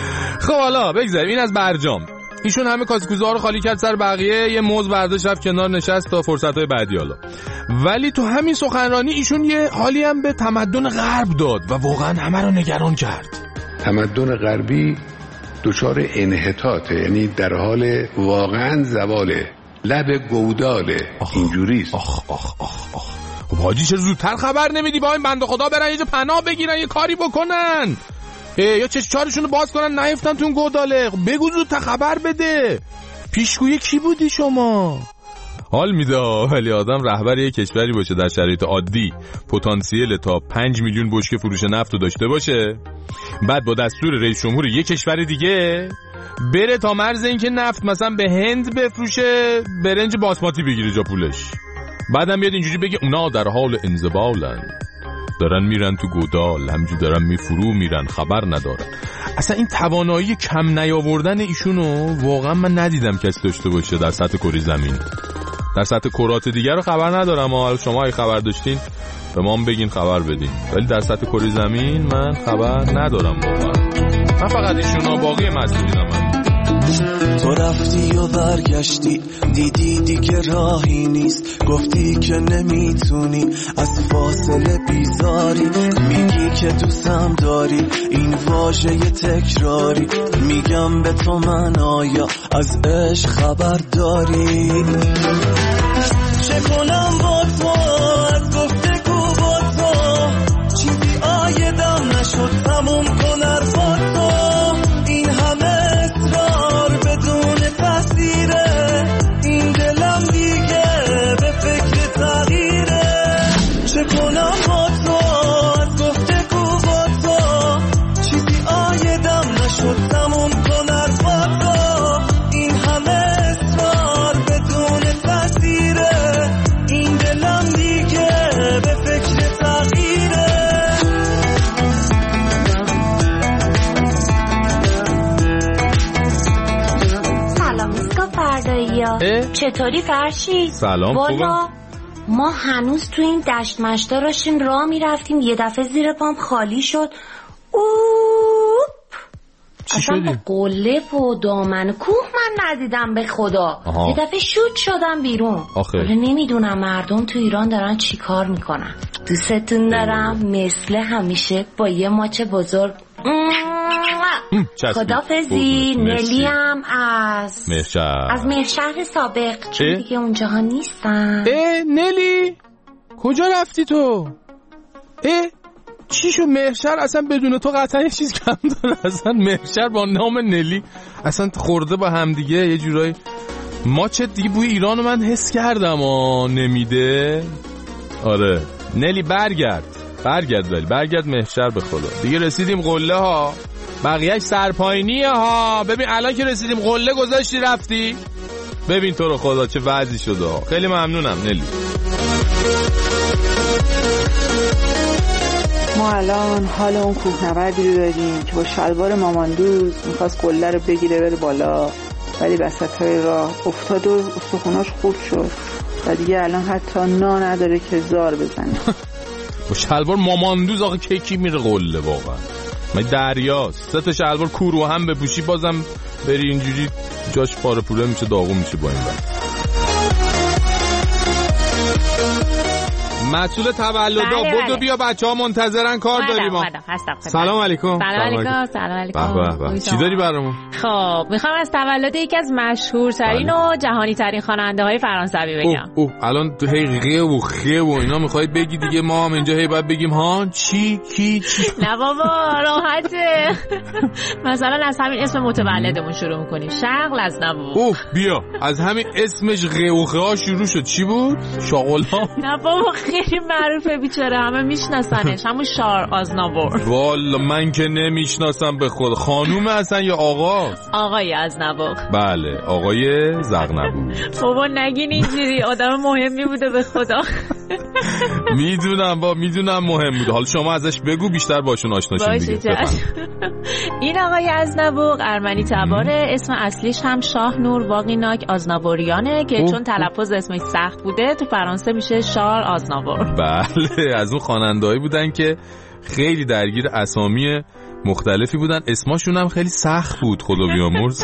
خب حالا بگذاریم این از برجام. ایشون همه کاسکوزا رو خالی کرد سر بقیه، یه موز برداشت رفت کنار نشست تا فرصت‌های بعدی. حالا ولی تو همین سخنرانی ایشون یه حالی هم به تمدن غرب داد و واقعا همه رو نگران کرد. تمدن غربی دچار انحطاطه، یعنی در حال واقعا زواله، لب گوداله. اینجوریست. آخ آخ آخ آخ. خب حاجی چرا زودتر خبر نمیدی؟ با این بنده خدا برن یه جا پناه بگیرن، یه کاری بکنن، یا چشم‌چارشون رو باز کنن نیفتن تو اون گوداله. بگو زودتر خبر بده. پیشگوی کی بودی شما؟ حال میده ولی آدم رهبر یک کشوری باشه در شرایط عادی پتانسیل تا پنج میلیون بشکه فروش نفت رو داشته باشه، بعد با دستور رئیس جمهور یک کشور دیگه بره تا مرز این که نفت مثلا به هند بفروشه، برنج باسماتی بگیره جا پولش، بعدم بیاد اینجوری بگه اونا در حال انزوالن، دارن میرن تو گودال، همجور دارن میفرو میرن، خبر ندارن. اصلا این توانایی کم نیاوردن ایشونو واقعا من ندیدم کسی داشته باشه در سطح کره زمین. در سطح کرات دیگر رو خبر ندارم، حالا شما اگه خبر داشتین به ما هم بگین خبر بدین، ولی در سطح کره زمین من خبر ندارم واقعا. من فقط ایشونا باقی مسئولیدم من. تو رفتی و برگشتی دیدی دیگه راهی نیست گفتی که نمیتونی از فاصله بیزاری میگی که دوستم داری این واژه تکراری میگم به تو من آیا از عشق خبر داری چه کنم با تو از گفتگو با تو چیزی آیدم نشد تموم کن با تو این همه اصرار بدون تاثیره این دلم دیگه به فکر تغییره چه کنم با تو از گفتگو با تو چیزی آیدم نشد تموم کن با تو این همه اصرار بدون تاثیره این دلم دیگه به فکر تغییره چطوری فرشید؟ سلام والا ما هنوز تو این دشت مشتا راشیم راه میرفتیم یه دفعه زیر پام خالی شد اوپ اصلا با قلب و دامن کوه من ندیدم به خدا. آها. یه دفعه شوت شدم بیرون. آخه نمیدونم مردم تو ایران دارن چی کار میکنن. دوستتون دارم مثل همیشه با یه ماچ بزرگ. خدافزی. نلی هم از مهرشهر از مهرشهر سابق چون دیگه اونجاها نیستن. اه نلی کجا رفتی تو؟ اه چی شو مهرشهر اصلا بدون تو قطعا یه چیز کم داره. اصلا مهرشهر با نام نلی اصلا خورده با هم دیگه یه جورایی. ماچ دیگه بوی ایرانو من حس کردم آ نمیده. آره نلی برگرد برگرد ولی برگرد مهرشهر به خدا. دیگه رسیدیم قله ها بقیهش سرپاینیه ها. ببین الان که رسیدیم قله گذاشتی رفتی. ببین تو رو خدا چه وضعی شده. خیلی ممنونم نلی. ما الان حال اون کوهنوردی رو داریم که با شلوار ماماندوز میخواست قله رو بگیره بره بالا ولی وسطای راه افتاد و استخوناش خورد شد و دیگه الان حتی نا نداره که زار بزنه. با شلوار ماماندوز آقا کی میره قله واقعا؟ من دریاست سه تا شلوار کورو هم بپوشی بازم بری اینجوری جاش پاره پوره میشه داغون میشه با این وقت. مسئول تولدا بدو بیا بچه‌ها منتظرن کار داریم ما. سلام علیکم. سلام علیکم. سلام علیکم. چی داری برامون؟ خب میخوام از تولد یکی از مشهورترین و جهانی ترین خواننده‌های فرانسوی بگم. اوه اوه الان تو هی غه و خه و اینا میخوای بگی دیگه ما هم اینجا هی باید بگیم ها چی کی چی. نه بابا راحته. مثلا از همین اسم متولدمون شروع می‌کنیم. شغل از نبود. اوه بیا از همین اسمش غه و خه شروع شد. چی بود؟ شاغلا. نه بابا خیلی معروفه بیچاره همه میشناسنش. همون شار آزنابور. والا من که نمیشناسم به خود. خانوم هستن یا آقا؟ آقای آزنابور. بله آقای زغنبور. بابا نگین اینجوری آدم مهمی بوده به خدا. میدونم با میدونم مهم بوده. حالا شما ازش بگو بیشتر باشون آشنا شین دیگه. این آقای آزنابور ارمنی تباره. اسم اصلیش هم شاه نور واقیناک آزنابوریانه که چون تلفظ اسمش سخت بوده تو فرانسه میشه شار آزنابور. بله از اون خواننده‌ای بودن که خیلی درگیر اسامی مختلفی بودن اسماشون هم خیلی سخت بود خدا بیامرز.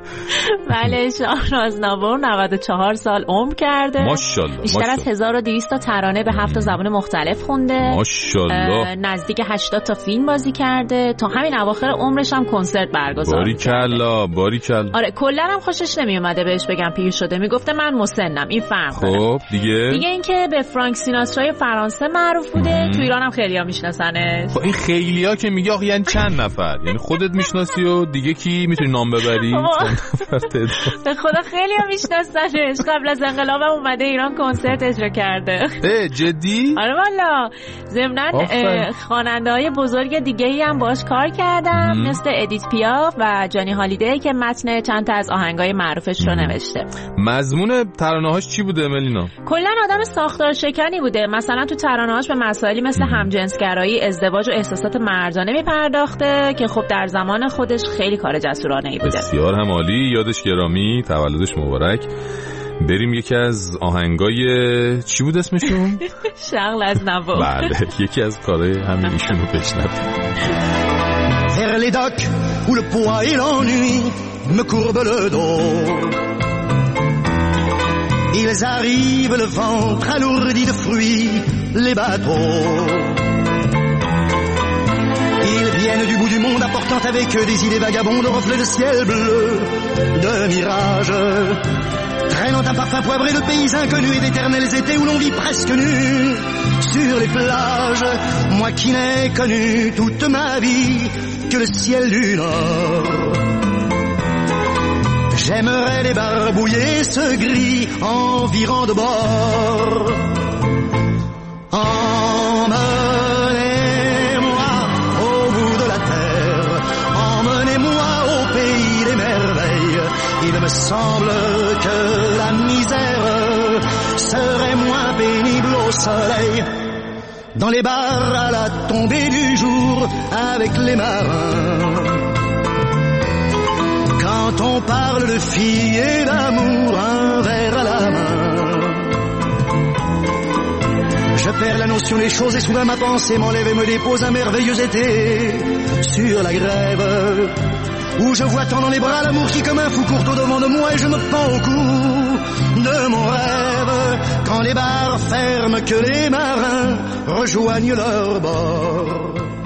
بله شاه آزنابور نود و چهار سال عمر کرده. ماشاءالله. بیشتر از هزار و دویست تا ترانه به هفت زبان مختلف خونده. ماشاءالله. نزدیک هشتاد تا فیلم بازی کرده. تا همین اواخر عمرش هم کنسرت برگزار کرده. باریکلا باریکلا. آره کلا هم خوشش نمی اومده بهش بگم پیر شده. میگفته من مسنم این فرق داره. خب دیگه دیگه اینکه به فرانک سیناترای فرانسه معروف بوده. تو ایران هم خیلی‌ها میشناسنش. خب این خیلی‌ها که میگه آخه یعنی چند نفر؟ یعنی خودت میشناسی و دیگه کی میتونی نام ببری؟ به خدا خیلی هم میشناسنش. قبل از انقلاب هم اومده ایران کنسرت اجرا کرده. اه جدی؟ آره والا. ضمناً خواننده‌های بزرگ دیگه‌ای هم باهاش کار کردن مثل ادیت پیاف و جانی هالیدی که متن چند تا از آهنگای معروفش رو نوشته. مضمون ترانه‌هاش چی بوده ملینا؟ کلا آدم ساختار شکنی بوده. مثلا تو ترانه‌هاش به مسائلی مثل همجنسگرایی، ازدواج و احساسات مردانه میپرداخته که خب در زمان خودش خیلی کار جسورانه‌ای بوده. بسیار هم عالی. یادش گرامی. تولدش مبارک. بریم یکی از آهنگای چی بود اسمشون؟ شغل از نبود. بله یکی از کارهای همین ایشونو بشنویم. Vers les docks où le poids et l'ennui me courbent le dos. Ils arrivent le ventre alourdi de fruits, les bateaux. Ils viennent du bout du monde apportant avec eux des idées vagabondes, reflets de ciel bleu, de mirages, traînant un parfum poivré de pays inconnus et d'éternels étés où l'on vit presque nu sur les plages. Moi qui n'ai connu toute ma vie que le ciel du Nord, j'aimerais débarbouiller ce gris environ de bord. Emmenez-moi au bout de la terre, emmenez-moi au pays des merveilles. Il me semble que la misère serait moins pénible au soleil, dans les bars à la tombée du jour avec les marins. Quand on parle de filles et d'amour, un verre à la main, je perds la notion des choses et soudain ma pensée m'enlève et me dépose un merveilleux été sur la grève, où je vois tant dans les bras l'amour qui comme un fou court au devant de moi et je me pends au cou de mon rêve. Quand les bars ferment, que les marins rejoignent leur bord.